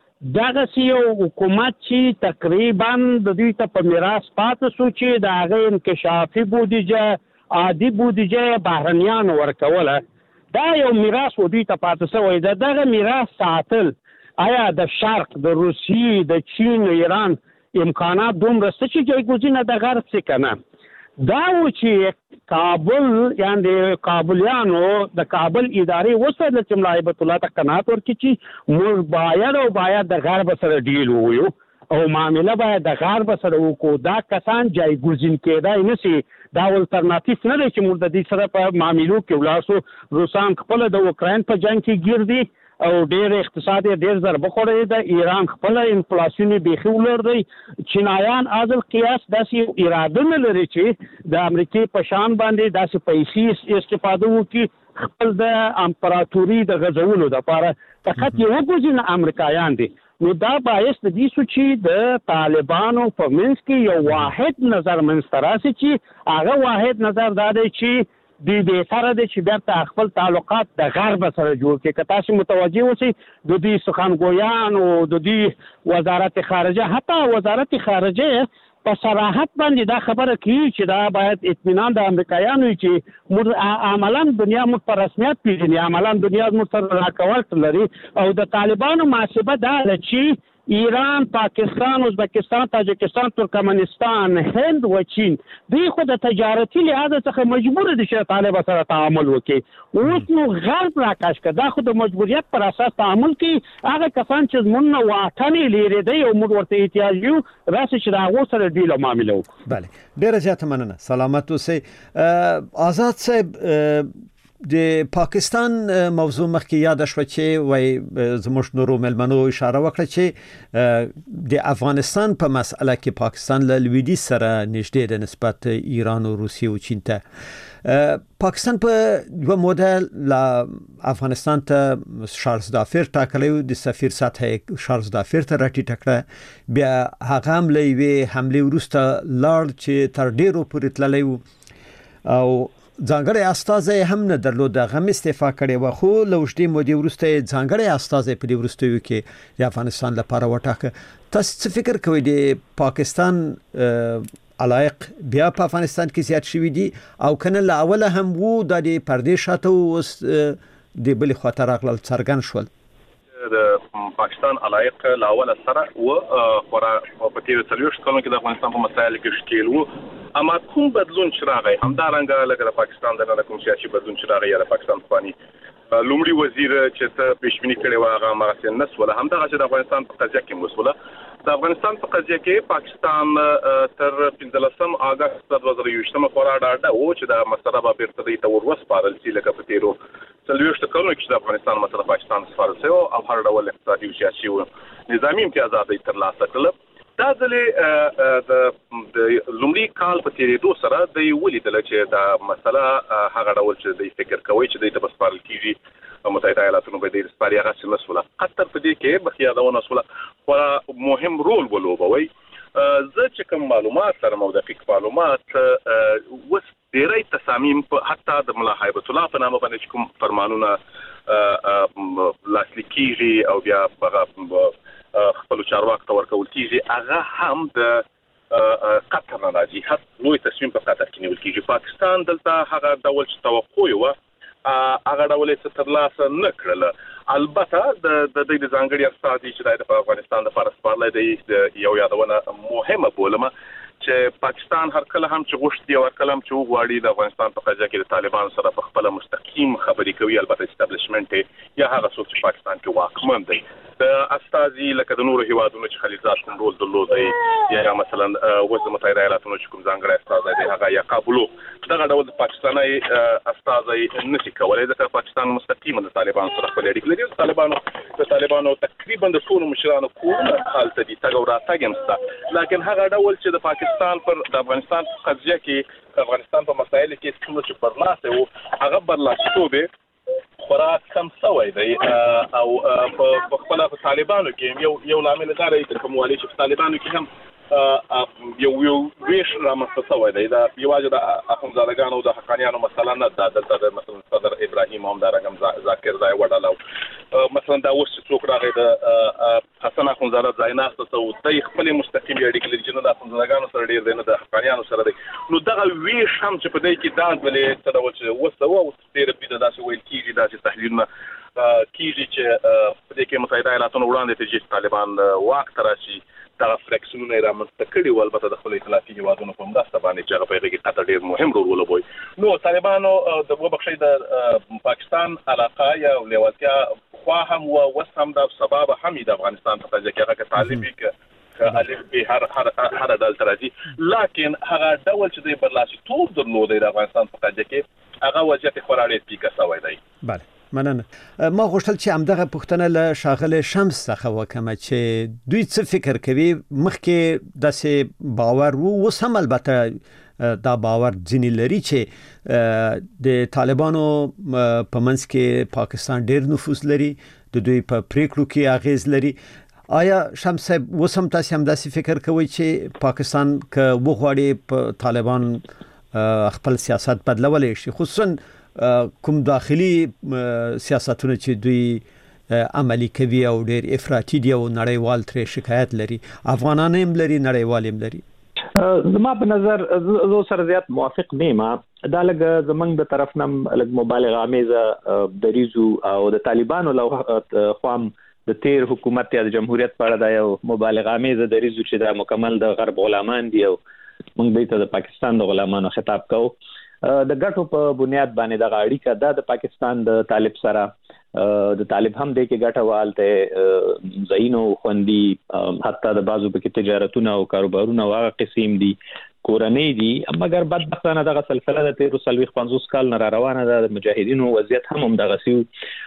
G: دغه یو حکومت چې تقریبا د دوی ته په میراث پاتې شو چې د هغه انکشافي بودیجه عادي بودیجه بهرنیانو ورکوله، دا یو میراث و دوی ته پاتې شوی ده. دغه میراث ساتل آیا د شرق د روسیې د چین و ایران امکانات دومره څه چې جایګزینه د غرب څه که نه؟ دا و چې کابل یعنې د کابلیانو د کابل ادارې وسله چې ملا هیبت الله ته قناعت ورکړي چې موږ باید او باید د غرب سره ډیل وویو او معامله باید د غرب سره وکړو. دا کسان جایګزین کېدای نه شي، دا الټرناتیف نه دی چې موږ د دې سره په معاملو کې ولاړ شو. روسان خپله د اوکراین په جنګ کې ګیر دي او ډېر اقتصاد یې ډېر ضربه خوړی ده. ایران خپله انفلاسیون یې بیخي ولر دی. چینایان از القیاس داسې اراده نه لري چې د امریکې په شان باندې داسې پیسې استفاده وکړي خپل د امپراتوري د غځولو دپاره. فقط یوه ګزینه امریکایان دي. نو دا باعث د دې شو چې د طالبانو په منځ کې یو واحد نظر منځته راسي چې هغه واحد نظر دا دی چې دوی بهتره دی چې بیرته خپل تعلقات د غرب سره جوړ کړي. که تاسو متوجه اوسئ د دوی سخنګویان او د دوی وزارت خارجه، حتی وزارت خارجه په صراحت باندې دا خبره کوي چې دا باید اطمینان د امریکایانو وي چې موږ عملاً دنیا موږ په رسمیت پېژني، عملاً دنیا موږ سره راکولت لري. او د طالبانو محاسبه دا ده چې ایران، پاکستان، ازبکستان، تاجکستان، ترکمنستان، هند و چین دوی خو د تجارتي لحاظ څخه مجبور دي چې طالب سره تعامل وکړي. اوس نو غرب راکاش کړه دا خو د مجبوریت پر اساس تعامل کوي. هغه کسان چې زمونږ نه واټنې لرې دی او موږ ورته احتیاج یو راسي چې د هغو سره ډیل او معامله وکړو.
B: بله ډېره زیاته مننه. سلامت اوسئ. آزاد صاحب، د پاکستان موضوع مخکې یاد شو چې وای زموږ نورو ملمنو اشاره وکړه چې د افغانستان په مسأله کې پاکستان له لویدیځ سره نږدې د نسبت ایران او روسیې او چین ته. پاکستان په یو مدل له افغانستان ته شارزدافر ټاکلی و، د سفیر سطح شارزدافر ته راټیټه کړه، بیا هغه هم له یوې حملې وروسته لاړ چې تر ډېرو پورې تللی و او ځانګړی استازی هم نه درلود. هغه هم استعفا کړې وه، خو له اوږدې مودې وروسته یې ځانګړی استازی په دې وروستیو کې د افغانستان لپاره وټاکه. تاسو څه فکر کوئ د پاکستان علایق بیا په افغانستان کې زیات شوي دي او کنه له اوله هم وو دا د پردې شاته اوس د بلې خواته راغلل څرګند شول؟
E: د پاکستان علایق له اوله سره و خورا په تېرو څلوېښتو کلونو کې د افغانستان په مسایلو کې ښکېل وو. اما کوم بدلون چې راغی همدارنګه لکه د پاکستان دننه کوم سیاسي بدلون چې راغی یا د پاکستان پخواني لومړي وزیر چې ته پیشبیني کړې وه هغه هماغسې نه سوله، همدغه چې د افغانستان په قضیه کې هم وسوله. د افغانستان په قضیه کې پاکستان تر پنځلسم اګست دوه زره یوویشتمه خورا ډاډه و چې دا مسله به بېرته دوی ته ور وسپارل شي لکه په تېرو څلوېښتو کلونو کې چې د افغانستان مسله پاکستان ته سپارل شوې او هر ډول اقتصادي او سیاسي و نظامي امتیازات یې ترلاسه کړل. دا ځلې د لومړي کال په تېرېدو سره دوی ولیدله چې دا مسله هغه ډول چې دوی فکر کوي چې دوی ته به سپارل کېږي متحده ایالاتونو به دوی سپاري هغسې نه سوله. قطر په دې کې مخکې یادونه سوله خورا مهم رول ولوبوي زه چې کوم معلومات لرم او دقیق معلومات وس ډېری تصامیم حتی د ملا هیبت الله په نامه باندې کوم فرمانونه لاسلیک کیږي او بیا خپل چارواکو ته ورکول کیږي هغه هم د قطر نه راځي هڅه لوی تصمیم په قطر کې نیول کیږي. پاکستان دلته هغه ډول چې توقع و هغه ډول څه ترلاسه نه کړل. البته د دې د ځانګړي استازي چې د افغانستان د فارسپارلۍ د یو یادونه مهمه بولمه چې پاکستان هر کله هم چې غوښتي او هر کله هم چې وغواړي د افغانستان په قضیه کې د طالبان سره په خپل مستقیم خبرې کوي. البته اسټابلیشمنت یا هغه څوک چې پاکستان کې واکمن دی د استازي لکه د نورو هیوادونو چې خلیزات کوم رول درلودي یا مثلا وزارت متحده ایالاتونو چې کوم ځانګړی استازي دی هغه یا کابل دغه ډول د پاکستاني استازي نشي کولای ځکه پاکستان مستقیم د طالبان سره خپل اړیکې لري. طالبانو د طالبانو تقریبا د ټولو مشرانو کورونه حالت دي تګ او راتګ همسته، لکه هغه ډول چې د پاکستان پر د افغانستان قضیه کې افغانستان په مسایلو کې څومره چې برلاسه وو هغه برلاسه توبه خورا کم سوی دی او په خپل طالبانو کې یو یو لامل دا دی چې کوموالي چې طالبانو کې هم یو یو ویش رامنځته شوی دی. دا یوازې د اخوندزادګانو د حقانیانو مثلا نه دا دلته مثلا صدر ابراهیم هم دارنګم ذاکر ځای وډاله مثلا دا اوس چې څوک راغی د حسن اخوندزاده ځای ناسته ته د خپل مستقیم اړیکې لري چې نه د اخوندزادګانو سره ډېر دی نه د حقانیانو سره دی. نو دغه ویش هم چې په دې کې دا ولې څه ډول چې وسه وو ډېر پیدا داسې ویل کېږي داسې تحلیلونه کېږي چې په دې کې متحده ایالاتونو وړاندې ته چې طالبان واک ته راشي دغه فلیکسونه رامنځته کړي او البته د خپل ائتلافي هیوادونو په مرسته باندې چې هغه په دې کې قطر ډېر مهم رول ولوبوي. نو طالبانو د وبخښي د پاکستان علاقه یا لیوالتیا خو هم او وس هم د سبب هم د افغانستان په ځکه هغه طالبي ک الف به هر هر هر دل ترازی لکن هغه ډول چې د برلاسي توپ درلودي د افغانستان په ځکه کې هغه وضعیت خورالې پیکه سوی دی.
B: بله مننه. ما غوښتل چې همدغه پوښتنه له شاغله شمس څخه وکم چې دوی څه فکر کوي مخکې داسې باور وو اوس هم البته دا باور ځینې لري چې د طالبانو په منځ کې پاکستان ډېر نفوذ لري د دوی په پریکړو کې اغیز لري. آیا شمس صاحب اوس هم تاسو هم داسې فکر کوئ چې پاکستان که وغواړي په طالبان خپل سیاست بدلولی شي خصوصا کوم داخلي سیاستونه چې دوی عملی کوي او ډېر افراطي دي او نړیوال ترې شکایت لري افغانان هم لري نړیوال هم لري؟
D: زما په نظر زه سره زیات موافق نیم. دا لږ زمنګ د طرف نم لږ مبالغه امیزه دریزو او د طالبانو له خوا د تیر حکومت یا د جمهوریت په اړه دا یو مبالغه امیزه دریزو چې دا مکمل د غرب غلامان دي او موږ دې ته د پاکستان د غلامانو خطاب کوو. د ګټو په بنیاد باندې د اړیکه دا د پاکستان د طالب سره د طالب هم د کې ګټه والته زینو خوندي حتی د بازو په کې تجارتونه او کاروبارونه واغ قسم دي کورنۍ دي مګر بدبختانه دغه سلسله د تیر سلوي پنځوس کال نه روانه ده. د مجاهدینو وضعیت هم هم دغه سیو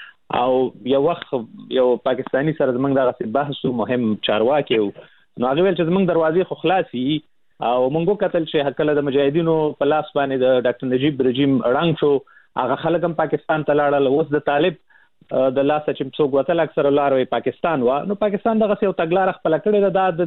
D: او یو وخت یو پاکستانی سره زمنګ دغه بحث مهم چارواکي نو هغه ویل چې زمنګ دروازې خو خلاصي او مونږ کتل چې هکله د مجاهدینو په لاس باندې د ډاکټر نجیب رژیم اړنګ شو هغه خلک هم پاکستان ته لاړل. اوس د طالب د لاس چې څوک وتل اکثر لار وي پاکستان و نو پاکستان دغه یو تګلار خپل کړی دا د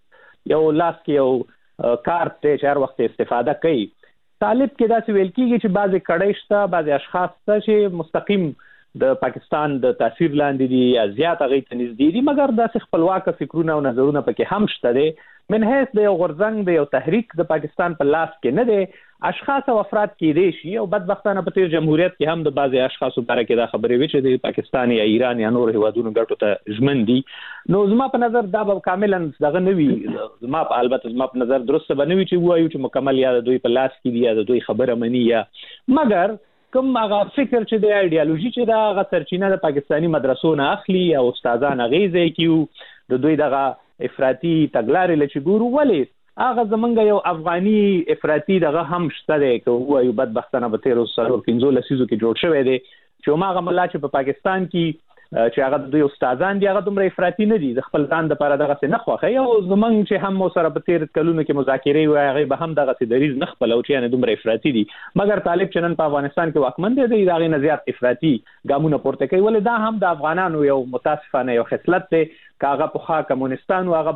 D: یو لاس کې یو کارت ته هر وخت استفاده کوي. طالب کې دا څه ویل کېږي چې بعضی کډې شته بعضی اشخاص ته چې مستقیم د پاکستان د تاثیر لاندې دي یا زیات هغه ته نږدې دي مګر د خپلواک فکرونه او نظرونه پکې هم شته دي. من هیڅ د یو غورځنګ د یو تحریک د پاکستان په لاس کې نه دي. اشخاص او افراد کې دي شي او بدبختانه په تیر جمهوریت کې هم د بعضي اشخاصو لپاره کې دا خبرې وي چې د پاکستان یا ایران یا نور هیوادونو ګټو ته ژمن دي. نو زما په نظر دا به کاملا دغه نه وي. زما په البته زما په نظر درسته به نه وي چې وایو چې مکمل یا د دوی په لاس کې دي یا د دوی خبره مني یا مګر کوم هغه فکر چې د ایډیالوژي چې دا هغه سرچینه د پاکستانی مدرسو نه اخلي او استادان غیزه کیو د دوی دغه افراطي تګلارې لچ ګورو ولې هغه زمونږ یو افغاني افراطي دغه هم شته دی که وایو بدبختانه به تیر سره پنځو لسیزو کې جوړ شوی دی چې هغه ملا چې په پاکستان کې چې هغه دوی استادان دي هغه دومره افراطي نه دي د خپل ځان لپاره دغه څه نه خوښي او زمونږ چې هم سره په تیر کلونو کې مذاکرې وي هغه به هم دغه څه دریز نه خپل او چې نه دومره افراطي دي مګر طالب چې نن په افغانستان کې واکمن دی د هغه نه زیات افراطي ګامونه پورته کوي ولې دا هم د افغانانو یو متاسفانه یو خصلت دی کاغه په خا کمونستان او هغه به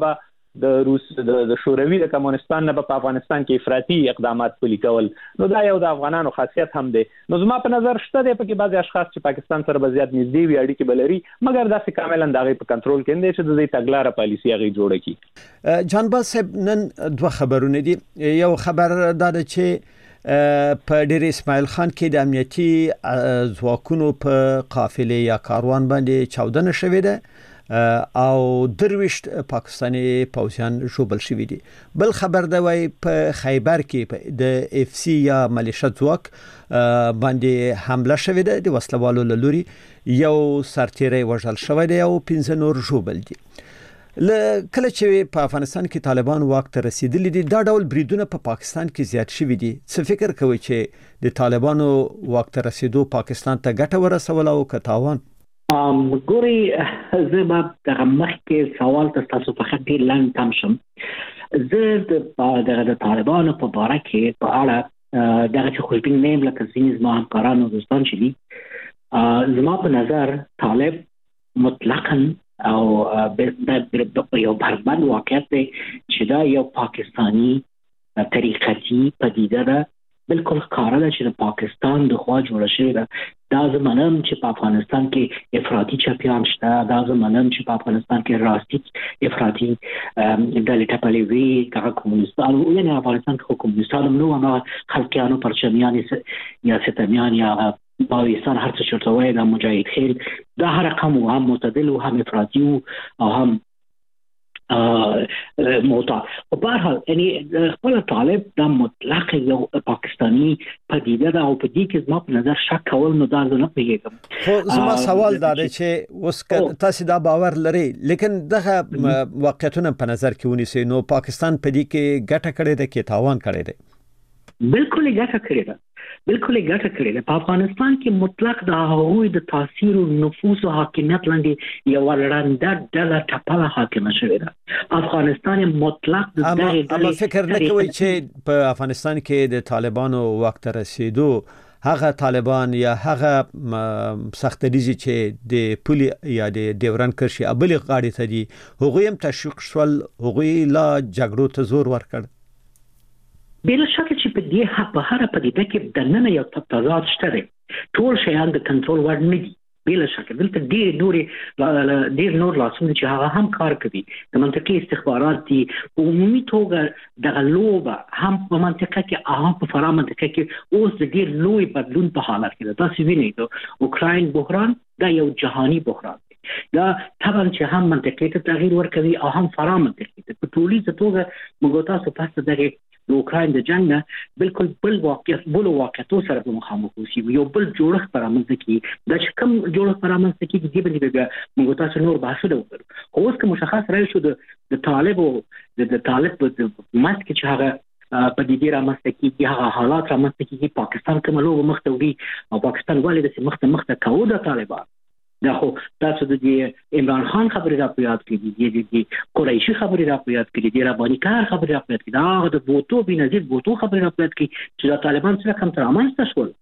D: د روس د شوروي د کمونستان نه په افغانستان کې افراطي اقدامات پلي کول. نو دا یو د افغانانو خاصیت هم دی. نو زما په نظر شته دی پکې بعضې اشخاص چې پاکستان سره به زیات نږدې وي، اړیکې به لري، مګر داسې کاملا د هغې په کنټرول کې نه دی چې د دې تګلاره پالیسي هغې جوړه کړي.
B: جانباز صاحب نن دوه خبرونه دي. یو خبر دا ده چې په ډیر اسماعیل خان کې د امنیتي ځواکونو په قافلې یا کاروان باندې چاودنه شوې ده او درويشت پاکستاني پوځیان ژوبل شوي دي. بل خبر دا وای په خیبر کې د اف سی یا ملیشیا ځواک باندې حمله شوې ده د وسلوالو لوري، یو سرتیری وژل شوی دی او پنځه نور ژوبل دي. کله چې په افغانستان کې طالبان واک ته رسیدلي دي، دا ډول بریدونه په پاکستان کې زیات شوي دي. څه فکر کوي چې د طالبانو واک ته رسیدو پاکستان ته ګټه ورسول او که تاوان؟
F: ام ګوري زه به د مخ کې سوال تاسو په خاطر ډیر لاندې تم شم. زه د طالبانو په اړه کې په اړه دغه چې خوشبین نیم لکه ځینې زما همکاران او دوستان چې دي، زما په نظر طالب مطلقاً او د یو بربند واقعیت دی چې دا یو پاکستانی طریقتي پدیده ده. بالکل ښکاره ده چې د پاکستان د خوا جوړه شوې ده. دا زه منم چې په افغانستان کې افراطي چپیان شته، دا زه منم چې په افغانستان کې راستي افراطي ډلې ټپلې وي، هغه کمونستان یعنې افغانستان کې کمونستان هم نو هغه خلقیانو پرچمیان یا ستمیان یا باویستان هر څه چرته وایي، دا مجاهد خیل، دا هر رقم و هم معتدل و هم افراطي او هم موتا. په هر حال یعنی خپل طالب دا مطلق یو پاکستانی پدیده ده او په دې کې زما په نظر شک کول نو دا نه پیږم.
B: خو زما سوال دا دی چې اوس تاسو دا باور لري، لیکن دغه واقعیتونه په نظر کې ونیسئ، نو پاکستان په دې کې ګټه کړې ده کې تاوان کړی دی؟
F: بالکل ګټه کړې ده، بالکل ګټه کړې ده. په افغانستان کې مطلق د هغوی د تاثیر او نفوذ او حاکمیت لاندې یو ړنده ډله ټپله حاکمه شوې ده. افغانستان مطلق د دغه
B: اما فکر نه کوي چې په افغانستان کې د طالبانو وخت رسیدو هغه طالبان یا هغه سختریزي چې د پولي یا د ډیورن کرشي ابل غاړي ته دي، هغوی هم تشویق شول، هغوی لا جګړو ته زور ورکړ.
F: بلا شک چې په دې حق په هر پدیده کې د نن یو تضاد شته دی. ټول شیان د کنټرول وړ نه دي. بلا شک دلته ډېر نورې ډېر نور لاسونه چې هغه هم کار کوي. د منطقي استخبارات دي په عمومي توګه دغه لوبه هم په منطقه کې هغه په فرا منطقه کې اوس د ډېر لوی بدلون په حالت کې ده. تاسو وینئ د اوکراین بحران دا یو جهاني بحران دی. دا طبعا چې هم منطقې ته تغییر ورکوي او هم فرا منطقې ته په ټولیزه توګه موږ تاسو پس دغه د اوکراین د جنگ نه بالکل بل واقعیت بل واقعیتو سره په مخامخ اوسي، یو بل جوړښت پرامنځ کی دا چې کوم جوړښت پرامنځ کی د دې باندې به موږ تاسو نور بحثونه وکړو. خو اوس که مشخص راځي شو د طالب او د طالب د ماسک چې هغه په دې رامنځته کیږي، هغه حالات رامنځته کیږي، پاکستان کوم لوب مخته وړي او پاکستان ولې د مخته مخته کوو د طالبان. دا خو تاسو د عمران خان خبرې را په یاد کړي، د قریشي خبرې را په یاد کړي، د رباني کار خبرې را په یاد کړي، دا د بوتو بنظیر بوتو خبرې را په یاد کړي چې د طالبان سره کوم تر رامنځته شول.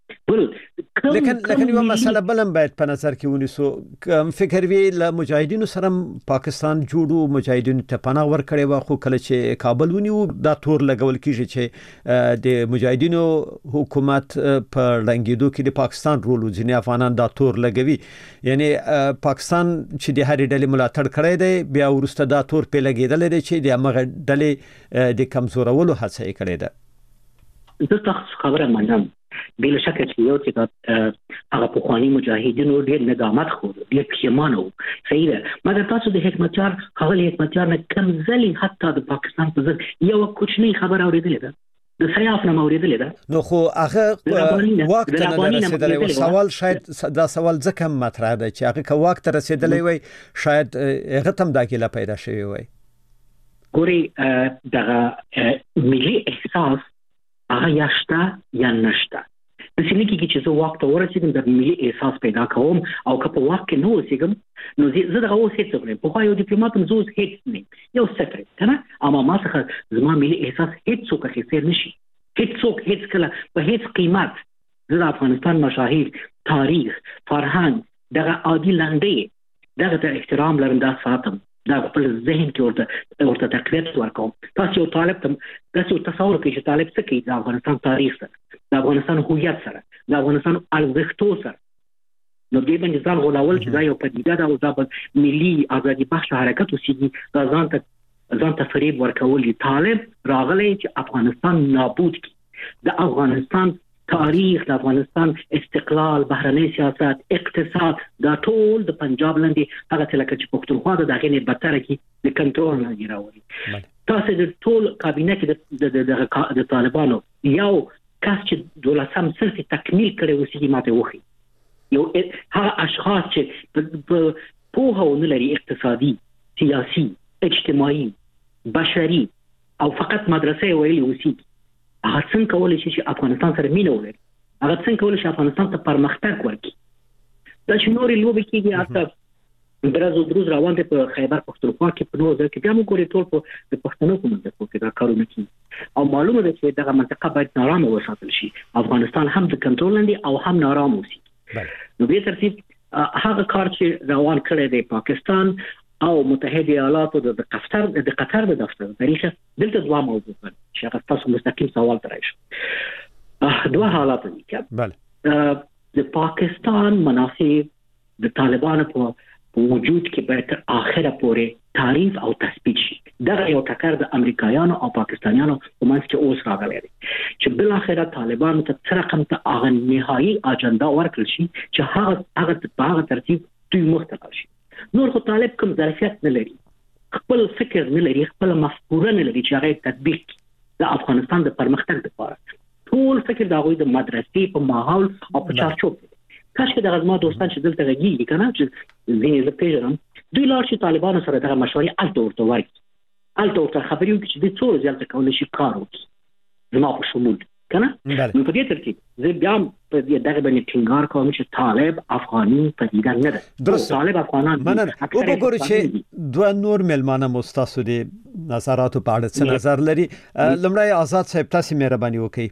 B: لیکن لیکن یو مسله بلم باید په نظر کې ونیسو. کوم فکر وی له مجاهدینو سره پاکستان جوړو مجاهدینو ته پناه ورکړي وا، خو کله چې کابل ونیو دا تور لګول کیږي چې د مجاهدینو حکومت په لنګیدو کې د پاکستان رول ځینې افغانان دا تور لګوي. یعنی پاکستان چې د هرې ډلې ملاتړ کړی دی، بیا ورسته دا تور په لګیدل دی چې د هغه ډلې د کمزورولو هڅه یې کړې ده.
F: زه تاسو خبره منم. بلا شک چې یو چې هغه پخوانی مجاهدینو ډېر ندامت خو ډېر پښیمانه وو، صحیح ده. مګر تاسو د حکمتیار هغه حکمتیار نه کم ځلې حتی د پاکستان په ضد یو کوچنی خبر اورېدلې ده، د سیاف نه اورېدلې ده.
B: نو خو هغه وخت نه رسیدلې و. سوال شاید دا سوال ځکه مطرح ده چې هغه که وخت رسیدلې وای شاید هغه تم دا کېله پیدا شوی وای.
F: ګوري دغه ملي احساس هغه یا شته یا نشته. د سینې کې چې زه وخت ورسېږم د ملي احساس پیدا کوم او که په وخت کې نه اوسېږم نو زه دغه اوس هېڅ وکړم. پخوا یو ډیپلومات یم، زه اوس هېڅ نه یو صفر که نه، اما ما څخه زما ملي احساس هېڅ څوک اخیستلی نه شي. هېڅ څوک هېڅ کله په هېڅ قیمت. زه د افغانستان مشاهیر، تاریخ، فرهنګ، دغه عادي لنډۍ دغه ته احترام لرم، دا ساتم. دا خپل ذهن کې ورته ورته تقویت ورکوم. تاسو یو طالب ته تاسو تصور کوئ چې طالب څه کوي د افغانستان تاریخ سره، د افغانستان هویت سره، د افغانستان ارزښتو سره، نو دې باندې ځان غولول چې دا یو پدیده ده او دا به ملي ازادي بخش حرکت اوسېږي، دا ځان ته ځان ته فریب ورکول. طالب راغلی چې افغانستان نابود کړي، د افغانستان تاریخ، د افغانستان استقلال، بهرنی سیاست، اقتصاد، دا ټول د پنجاب لاندې هغه څه لکه چې پښتونخوا د دغه نه بدتر کی د کنټرول لاندې راوړي. تاسو د ټول کابینه کې د د طالبانو یو کس چې دولسم صنف تکمیل کړي وسی ماته وخی، یو هغه اشخاص چې په هغه لري اقتصادي، سیاسي، اجتماعي، بشري او فقط مدرسې ویلي وسی، هغه څنګه کولای شي چې افغانستان سره مینه ولري، هغه څنګه کولای شي افغانستان ته پرمختګ ورکړي. دا چې نورې لوبې کېږي حتی درز او دروز روان دي په خیبر پښتونخوا کې، په نور ځای کې بیا موږ ګورو ټول په د پښتنو په منځ کې دا کارونه کوي او معلومه ده چې دغه منطقه باید نارامه وساتل شي، افغانستان هم د کنټرول لاندې او هم نارامه وي. نو به ترتیب هغه کار چې روان کړی دی پاکستان او متحده ایالاتو د قطر د قطر د دفتر تاریخ دلته دوه موضوع چې هغه تاسو مستقیم سوال ترایش دوه حالات دي. بله د پاکستان مناسب د طالبانو په وجود کې باید تر اخره پورې تعریف او تثبیت شي. دا یو ټکر د امریکایانو او پاکستانیانو په منځ کې اوس راغلی دی چې بل اخره طالبانو ته څه رقم ته هغه نهایي اجنډا ورکړل شي چې هغه هغه په هغه ترتیب دوی مختلف شي. نور خو طالب کوم ظرفیت نه لري، خپل فکر نه لري، خپل مفکوره نه لري چې هغه تطبیق د افغانستان د پرمختګ لپاره. ټول فکر دا غوي د مدرسې په ماحول او په چارچوب کې. کاش کې د غزما دوستان چې دلته غږیږي کنه چې زه زه پیژنم دوی لار چې طالبانو سره دغه مشورې الته ورته ورکړي، الته ورته خبرې وکړي چې د څو ځل کولای شي کار وکړي زما په شمول کنه. نو په دې ترتیب زه بیا په دې دغه باندې ټینګار کوم چې طالب افغاني پدیده نه ده.
B: درست.
F: طالب افغانان
B: مننه. او وګورئ چې دوه نور ملمانه مستاسو دي نظراتو په اړه څه نظر لري. لمړی آزاد صاحب تاسو مهرباني وکړئ.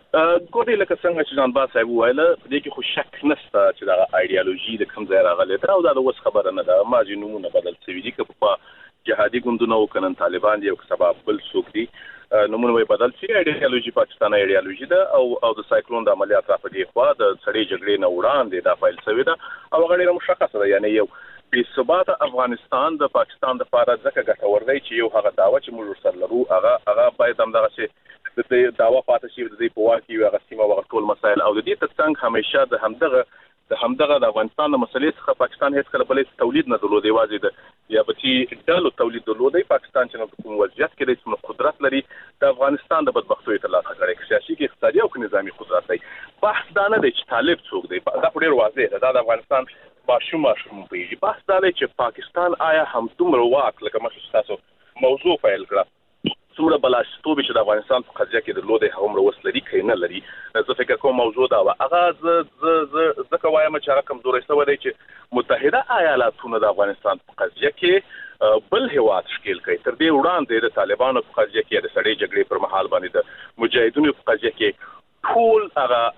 E: ګورې لکه څنګه چې جان باز صاحب وویل په دې کې خو شک نشته چې دا ایډیالوژي د کوم ځای راغلې تر او دا د اوس خبره نه ده. ما جنونه بدل شوي دي که په جهادي ګوندونه وکنن طالبان دي او سبب بل څوک دي نمونه وي بدل شي. ایډیالوژي پاکستاني ایډیالوژي ده او او د سایکلون د عملیات را پدې خو د سړي جګړې نه وړاندې دا فایل شوی ده او غړي مشخصه ده. یعنی یو بې ثبات افغانستان د پاکستان د لپاره ځکه ګټور دی چې یو هغه داوا چې موږ سره لرو هغه هغه باید هم دغه شي د دې داوا پاتې شي د دې په واقع یو هغه سیمه او ټول مسایل او د دې ترڅنګ همیشه د همدغه د همدغه د افغانستان د مسلې څخه پاکستان هیڅ کله بلې تولید نه درلود، یوازې د یا بچي ډالو تولید درلود. پاکستان چې کوم وضعیت کې د څومره قدرت لري د افغانستان د بدبختۍ ترلاسه کړي سیاسي کې اقتصادي او نظامی قدرت دی. بحث دا نه دی چې طالب څوک دی، دا ډېر واضح ده. دا د افغانستان ماشوم ماشوم پیږي. بحث دا دی چې پاکستان آیا هم دومره واک لکه مخکې تاسو موضوع فایل کړه څومره بلاشتوب چې د افغانستان په قضیه کې درلودې هغه وس لري کې نه لري. زه فکر کوم موضوع دا و هغه ز ز ځکه وایم چې هغه کمزوري شوی دی چې متحده ایالاتونه د افغانستان په قضیه کې بل هیواد شکل کوي. تر دې وړاندې د طالبانو په قضیه کې د سړي جګړې پر مهال باندې د مجاهدینو په قضیه کې ټول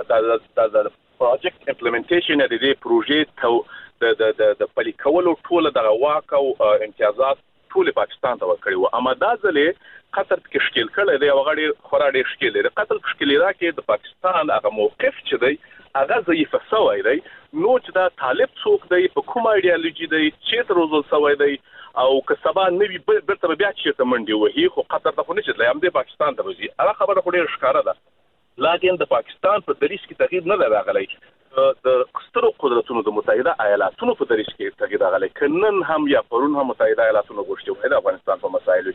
E: هغه د پروجیکټ امپلیمنټیشن د دې پروژې ته د د د پلي کولو ټول د واک او امتیازات ټول پاکستان ته ورکړي وو. اما دا ځلې قطر کې شکل کړي دی او غړي خورا ډېر شکل لري. قطر شکل راکې د پاکستان هغه موقف چې دی هغه ضعیف شوی دی. نو چې دا طالب څوک دی په کوم ایډیالوژي دی چې تر روزل شوی دی او که سبا نوی بیرته بیا چې منډي وهي خو قطر ته خو نه چې هم د پاکستان ته وځي. هغه خبره خو ډېر ښکاره ده. لکه د پاکستان په دریس کې تغییر نه راغلی، د سترو قدرتونو د متحده ایالاتونو په دریس کې تغییر راغلی. کنن هم یا پرون هم متحده ایالاتونو غوښتي د افغانستان په مسایلو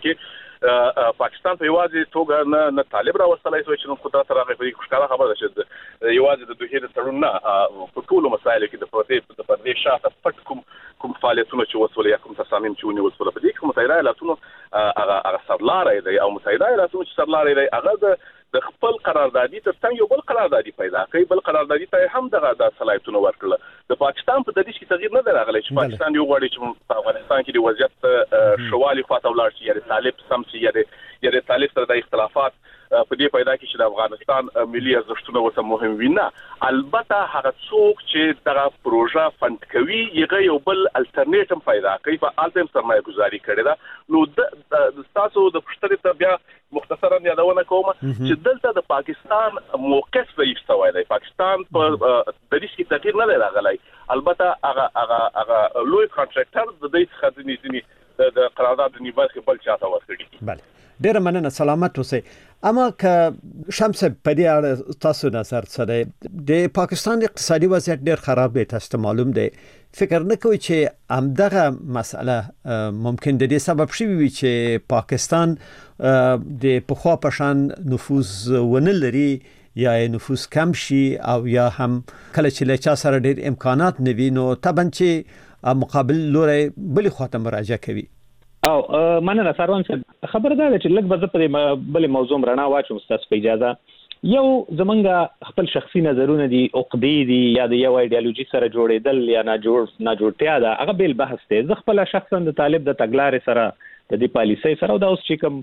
E: کې پاکستان په یوازې توګه نه نه طالب راوستلای شو چې نو قدرت راغی. په ښکاره خبره ده چې یوازې د دوی د تړون نه په ټولو مسایلو کې د پردې د پردې شاته پټ کوم کوم فعالیتونه چې وسول یا کوم تصامیم چې ونیول په دې کې متحده ایالاتونو هغه هغه سرلاري دی او متحده ایالاتونو چې سرلاري دی هغه د د خپل قراردادي ترڅنګ یو بل قراردادي پیدا کوي. بل قراردادي ته هم دغه د صلاحیتونو ورکړل. د پاکستان په دریس کې تغییر نه راغلی چې پاکستان یو غواړي چې په افغانستان کې د وضعیت شوالي خواته ولاړ شي یا د طالب سم شي یا د یا د طالب سره د اختلافات په دې پیدا کې چې د افغانستان ملي ارزښتونه ورته مهم وي نه. البته هغه څوک چې دغه پروژه فند کوي یغه یو بل الټرنیټیو پیدا کوي په الټیم سرمایه گذاري کړي دا. نو د تاسو د پښتنې ته بیا مختصرا یادونه کوم چې دلته د پاکستان موقف ضعیف شوی دی. پاکستان په د دې تغییر نه راغلی. البته هغه هغه هغه لوی کانټراکټر د دې خدمت دي د قرارداد نیولې بل چاته ورکړي.
B: بله ډیره مننه، سلامت اوسئ. اما که شمس په دې اړه تاسو نظر څه دی؟ د پاکستان اقتصادي وضعیت ډیر خراب دی، تاسو معلوم دی. فکر نه کوئ چې همدغه مسئله ممکن د دې سبب شي وي چې پاکستان د پخوا په شان نفوذ ونه لري یا نفوذ کم شي او یا هم کله چې له چا سره ډیر امکانات نه وي نو طبعا چې مقابل لوري بل خواته مراجعه کوي؟
D: او مننه سروان صاحب، خبره ده چې لږ بزه په بل موضوع رڼا واچوم ستاسو په اجازه. یو زمونږ خپل شخصي نظرونه دي، عقدې دي، یا د یو ایډیالوژي سره جوړېدل یا نه جوړ نه جوړتیا ده، هغه بیل بحث دی. زه خپل شخصا د طالب د تګلارې سره د دې پالیسۍ سره او دا اوس چې کوم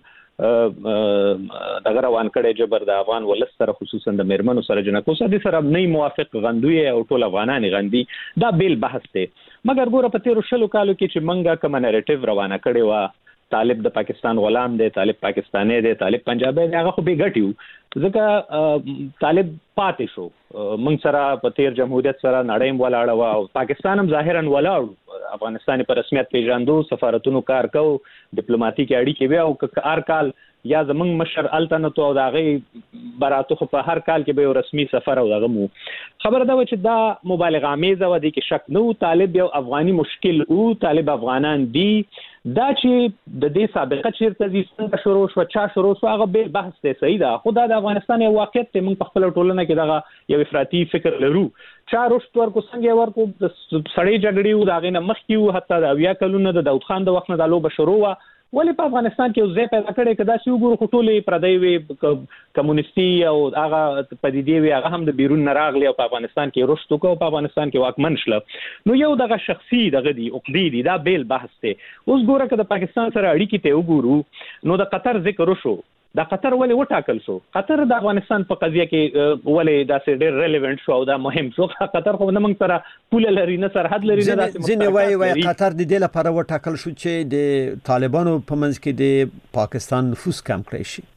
D: دغه روان کړي جبر د افغان ولس سره خصوصا د میرمنو سره جنکو سره د سره نه موافق غندوی او ټول افغانان غندي، دا بیل بحث دی. مګر ګوره په تیرو شلو کالو کې چې منګه کوم نریټیو روانه کړي و طالب د پاکستان غلام دی، طالب پاکستاني دی، طالب پنجابي دی، هغه خو به ګټیو ځکه طالب پاتې شو. موږ سره په تیر جمهوریت سره نړۍ ولاړه و او پاکستان هم ظاهرا ولاړ، افغانستان په رسمیت پیژاندو، سفارتونو کار کو، ډیپلوماټیک اړیکې وي او هر کال یا زمونږ مشر الټنتو او داغه براتو خو په هر کال کې به رسمي سفر او دغه مو خبره ده چې دا مبالغه امیزه و دي کې شک نو. طالب یو افغاني مشکل او طالب افغانان دي، دا چې د دې سابقه چیرته دي څنګه شروع شو چا شروع شو هغه به بحث دی. صحیح ده، خو دا د افغانستان یو واقعیت ته موږ په خپل ټولنه کې دغه یو افراطي فکر لرو. چا رشت ورکو څنګه ورکو د سړی جګړې او دغه نه مخکې حتی د اویا کلونو د داود خان د وخت نه د لوبه شروع و. ولې په افغانستان کې یو ځای پیدا کړي کدا چې وګورو خو ټولې پردی وي کمونیستي او هغه پدیدې وي هغه هم د بیرون نه راغلي او په افغانستان کې رشد وکړو، په افغانستان کې واکمن شله. نو یو دغه شخصي دغه دی عقدې دي، دا بیل بحث دی. اوس ګوره که د پاکستان سره اړیکې ته وګورو نو د قطر ذکر وشو. دا قطر ولې وټاکل شو؟ قطر د افغانستان په قضیه کې ولې داسې ډېر ریلیونت شو او دا مهم شو؟ قطر خو نه موږ سره پوله لري نه سرحد لري نه داسې
B: ځینې وایي وایي قطر د دې لپاره وټاکل شو چې د طالبانو په منځ کې د پاکستان نفوذ کم کړی شي.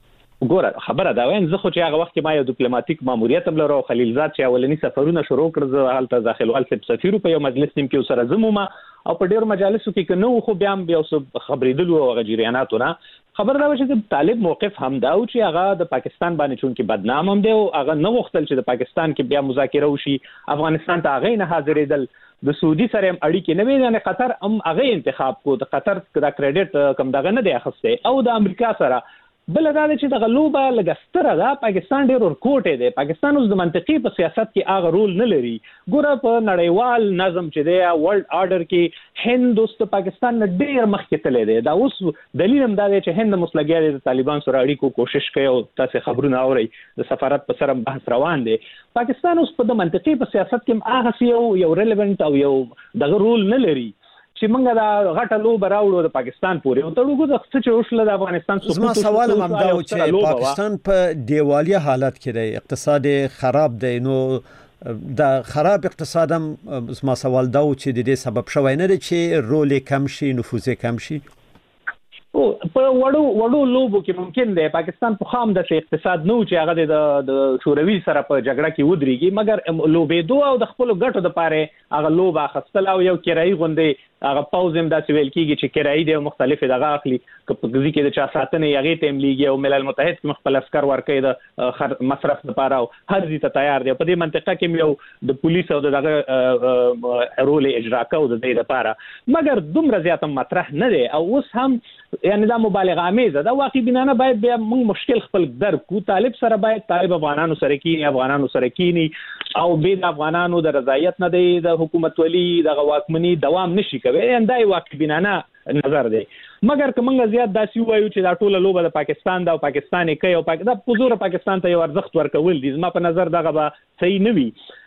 D: ګوره خبره دا وایم زه خو چې هغه وخت کې ما یو ډیپلوماټیک ماموریت هم لرو. خلیلزاد چې اولنی سفرونه شروع کړ زه هلته داخلوال سفیر په یو مجلس نیم کې سره زمومه او په ډیرو مجالسو کې نو خو بیا هم بیا خبرېدلو او غجریاناتونه. خبر دا چې د طالب موقف هم دا او چې هغه د پاکستان باندې چون کې بدنام هم دی او هغه نه غوښتل چې د پاکستان کې بیا مذاکره وشي، افغانستان ته هغه نه حاضرېدل. د سعودي سره هم اړیکې نه وي، یعنی قطر هم هغه انتخاب کو، د قطر د کریډټ کم دغه نه دی اخسته او د امریکا سره بل دا چې د غلوبه لګستره دا پاکستان ډېر ورکوټه دی. پاکستان اوس د منطقي په سیاست کې هغه رول نه لري. ګوره په نړیوال نظم چې دی ورلد آرډر کې هند اوس د پاکستان نه ډېر مخکې تللی دی. دا اوس دلیل هم دا دی چې هند مسلګیا د طالبان سره اړیکو کوشش کوي او تاسو خبرونه اورئ د سفارت په سره بحث روان دی. پاکستان اوس په د منطقي په سیاست کې هغه یو یو ریلیونت او یو دغه رول نه لري چې موږ دا غټه لوبه راوړو د پاکستان پورې. او ته وګورې د څه چې وشله د افغانستان سقوط.
B: زما سوال هم دا و چې پاکستان په دیوالیا حالت کې دی، اقتصاد خراب دی. نو دا خراب اقتصاد هم زما سوال دا و چې د دې سبب شوی نه دی چې رول کم شي، نفوذ کم شي.
D: او په وړو وړو لوبو کې ممکن دی پاکستان په خام د اقتصاد نو چې هغه د شوروي سره په جګړه کې ودرېږي، مګر لوبې دوه او د خپل ګټو د پاره هغه لوبه خپل او یو کرایي غونډې هغه پاوز هم داسې ویل کیږي چې کرایي دی مختلفه دغه اخلي که په ځکه کې د چا ساتنه یغې تیم لیږي او ملل متحد کې خپل عسكر ورکړي د مصرف لپاره او هر ځای ته تیار دی. په دې منطقه کې یو د پولیس او دغه رول اجرا کوي د دې لپاره، مګر دومره زیات مطرح نه دی. او اوس هم یعنی دا مبالغه امیزه دا واقعي بنانه باید بیا موږ مشکل خپل در کو. طالب سره باید طالب افغانانو سره کینی، افغانانو سره کینی او به افغانانو د رضایت نه دی د حکومت ولی د واکمنی دوام نشي کوي. دا یو واقعي بنانه نظر دی. مګر که موږ زیات داسې وایو چې دا ټوله لوبه د پاکستان دا او پاکستان کوي او دا پوزور پاکستان ته یو ارزښت ورکول دي، زما په نظر دغه به صحیح نه وي.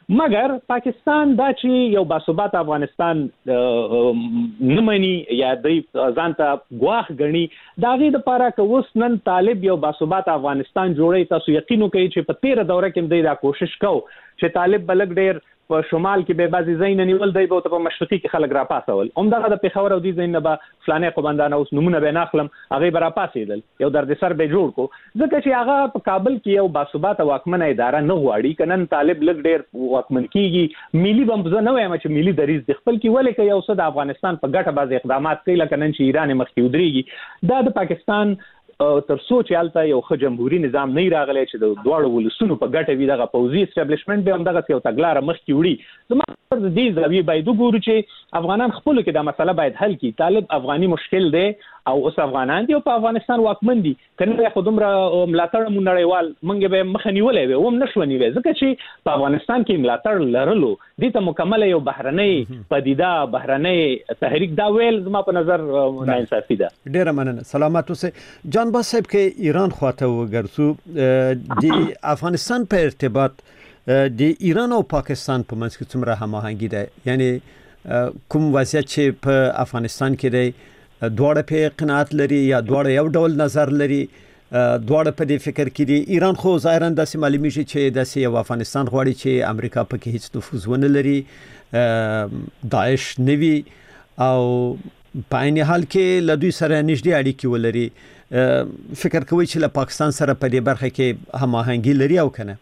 D: مګر پاکستان دا چې یو باثبات افغانستان نه مني یا د ځانته ګواښ ګڼي دا غي د لپاره که اوس نن طالب یو باثبات افغانستان جوړي تاسو یقین وکړئ چې په تیره دوره کې دوی دا کوشش کوي چې طالب بلګ ډېر په شمال کې به بعضی ځای نه نیول دی به په مشرقي کې خلک را پاسول همدغه د پیښور او دې ځای نه به فلانه قومندان اوس نمونه به ناخلم هغه به را پاسېدل یو درد سر به جوړ کو ځکه چې هغه په کابل کې یو باثبات واکمنه اداره نه غواړي کنن طالب لګ ډېر واکمن کیږي ملي بمبزه نه وایم چې ملي دریز د خپل کې ولې کې یو څه د افغانستان په ګټه باز اقدامات کوي لکه نن چې ایران مخکې ودرېږي دا د پاکستان تر سوچ یالته یو ښه جمهوریت نظام نه راغلی چې د دواړو ولسونو په ګټه وي دغه پوځي اسټابلیشمنت به همدغه یو تګلاره مخکې وړي زما پر دې زاویې باید وګورو چې افغانان خپل کې دا مسله باید حل کړي طالب افغاني مشکل دی او اوس افغانان دي او په افغانستان واکمن دي کنه خو دومره ملاتړ مونږ نړیوال مونږ به مخ نیولې وي هم نشو نیوي ځکه چې په افغانستان کې ملاتړ لرلو دې ته مکمل یو بهرنۍ پدیده بهرنۍ تحریک دا ویل زما په نظر ناانصافي ده
B: ډیره مننه سلامات اوسئ جان با صاحب کې ایران خواته وګرځو د افغانستان په ارتباط د ایران او پاکستان په منځ کې څومره هماهنګي ده یعنی کوم وضعیت چې په افغانستان کې دی دواړه په قناعت لري یا دواړه یو ډول نظر لري دواړه په دې فکر کې دي ایران خو ظاهرا داسې معلومیږي چې داسې یو افغانستان غواړي چې امریکا پکې هیڅ نفوذ ونه لري داعش نوي او په عین حال کې له دوی سره نږدې اړیکې ولري فکر کوي چې له پاکستان سره په دې برخه کې هماهنګي لري او کنه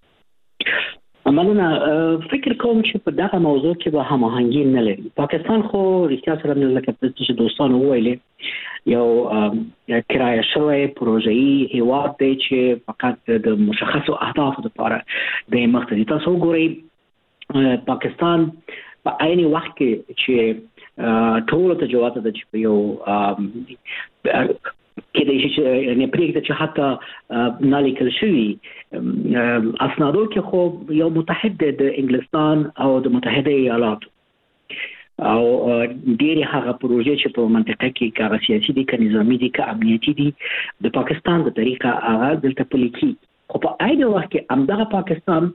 F: مننه فکر کوم چې په دغه موضوع کې به هماهنګي نه لري پاکستان خو رښتیا سره نه لکه چې دوستانو وویلې یو کرایه شوی پروژه‌ای هیواد دی چې فقط د مشخصو اهدافو لپاره د مختصي تاسو ګورئ پاکستان په عین وخت کې چې ټول ته جواب ده چې یو کې د شي نه پریږدي چې حتی نالیکل شوی اسنادو کې خو یو متحد د انګلستان او د متحده ایالاتو او ډېری هغه پروژې چې په منطقه کې کار سیاسي دي که نظامی دي که امنیتي دي د پاکستان په طریقه هغه دلته پلي کی خو په عین وخت کې همدغه پاکستان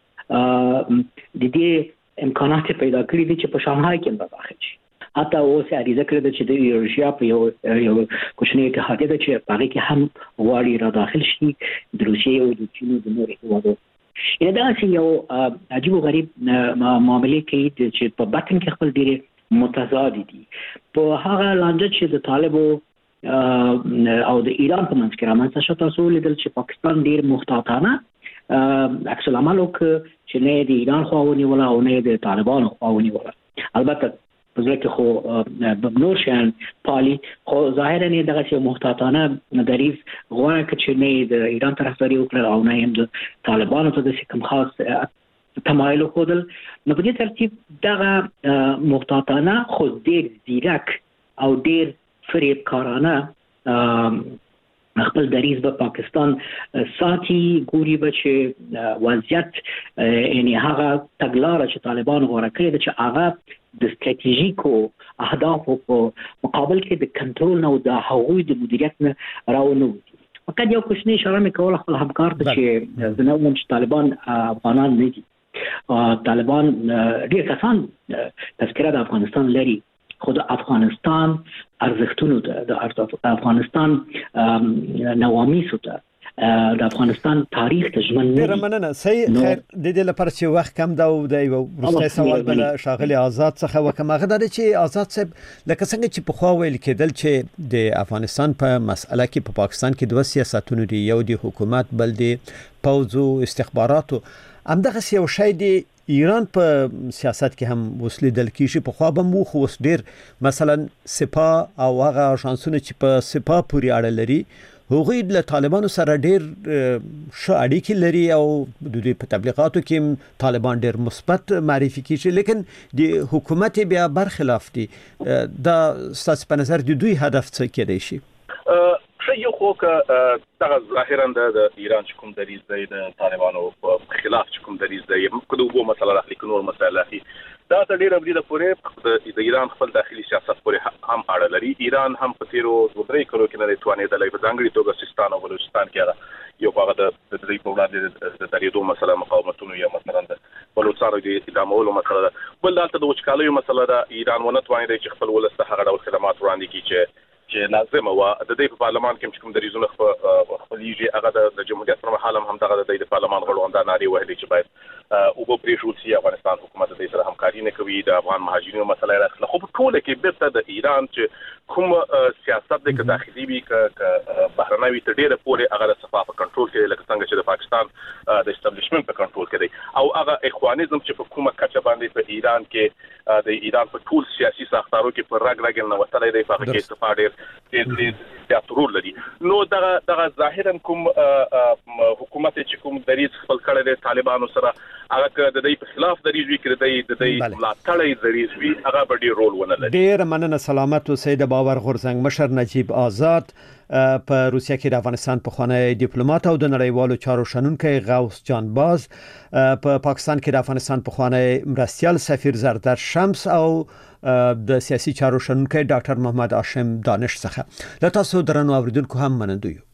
F: د دې امکانات پیدا کړی دي چې په شانګهای کې به داخل شي حتی اوس اړیزه کړې ده چې د ایروشیا په یو یو کوچنی اتحادیه ده چې هغه کې هم غواړي را داخل شي د روسیې او د چین د نورو هیوادو یعنې دا چې یو عجیب و غریب معاملې کوي چې په باطن کې خپل ډېرې متضادې دي په هغه لانجه چې د طالبو او د ایران په منځ کې رامنځته شو تاسو لیدل چې پاکستان ډېر محتاطانه عکس العمل وکړ چې نه د ایران خوا ونیوله او نه د طالبانو خوا ونیوله البته په ځکه خو نور شان پالي خو ظاهرا نه دغه چې محتاطانه دریز غواړي چې نه د ایران طرفداري وکړي او نه هم د طالبانو ته د کوم خاص تمایل وکړل نو په دې ترتیب دغه محتاطانه خو ډېر ځیرک او ډېر فریبکارانه خپل دریز به پاکستان ساتي ګوري به چې وضعیت یعنی هغه تګلاره چې طالبان غوړه کړې ده چې هغه د ستراتیژیکو اهدافو په مقابل کې د کنټرول نه او د هغوی د مدیریت نه راونوځي فقط یو کوچنی اشاره مې کوله خپل همکار ته چې زه نه وایم چې طالبان افغانان نه دي طالبان ډېر کسان تذکره د افغانستان لري خود افغانستان ارزښتونو ته د افغانستان نوامیسو ته د افغانستان تاریخ ته ژمن نه
B: ډېره مننه صحیح خیر د دې لپاره چې وخت کم دا او د یو وروستی سوال بل شاغلي آزاد څخه وکم هغه دا چې آزاد صاحب لکه څنګه چې په خوا ویل کېدل چې د افغانستان په مسأله کې په پاکستان کې دوه سیاستونه دي یو د حکومت بل د پوځ او استخباراتو همدغه یو شی دی ایران په سیاست کې هم وسلیدل کیږي په خوا به مو خو اوس ډېر مثلا سپاه او هغه شانسونه چې په سپاه پورې اړه لري هغوی له طالبانو سره ډېر ښه اړیکې لري او د دوی په تبلیغاتو کې طالبان ډېر مثبت معرفي کیږي لیکن د حکومت بیا برخلاف دي دا ستاسو په نظر د دوی هدف څه کېدای شي
E: یو خو که دغه ظاهرا د ایران چې کوم دریځ دی د طالبانو په خلاف چې کوم دریځ دی که د اوبو مسله راخلي که نور مسایل راخلي دا ته ډیره بریده پورې د ایران خپل داخلي سیاست پورې هم اړه لري. ایران هم په تیرو دوه درې کلو کې نه توانېدلی په ځانګړي توګه سیستان او بلوچستان کې یو هغه د دې په وړاندې د درېدو مسله مقاومتونو یا مثلا د بلوچستان د ادامولو مسله ده. بل دلته د وچکالیو مسله ده. ایران ونه توانېدی چې خپل ولس ته هغه ډول خدمات وړاندې کړي چې چې لازمه و. د دې په پارلمان کې کوم دریزونه خپلېږي هغه د جمهوریت پر مهال هم دغه د پارلمان غړو هم دا نارې وهلې چې باید او په پریښول سي افغانستان حکومت د سره همکاري نه کوي. د افغان مهاجرینو مسله راځي خو په ټوله کې بیرته د ایران چې کوم سیاست د داخلي وی ک بهرنوي ته ډیره پورې هغه صفه په کنټرول کې لکه څنګه چې د پاکستان د استابلیشمنت په کنټرول کې دی او هغه اخوانیزم چې په کومه کچه باندې په ایران کې د ایران په ټول سیاسي ساختارو کې پر راګ راګ نه وتلې دی په کې استفاده ډېر زیات رول لري. نو دغه دغه ظاهرا کوم حکومت چې کوم دریز خپل کړی دی طالبانو سره هغه د دې په خلاف دریز وی کړی دی د دې ملاتړی دریز وی هغه به ډېر رول ونه لري.
B: ډېر مننه. سلامت اوسئ. د باور غورځنګ مشر نجیب آزاد په روسیه کې د افغانستان پخوانی ډیپلوماټ او د نړیوالو چارو شنونکی غوث جان باز په پاکستان کې د افغانستان پخوانی مرستیال سفیر زردر شمس او د سیاسي چارو شنونکی ډاکټر محمد هاشم دانش څخه له تاسو درنو اوریدونکو هم منندوی.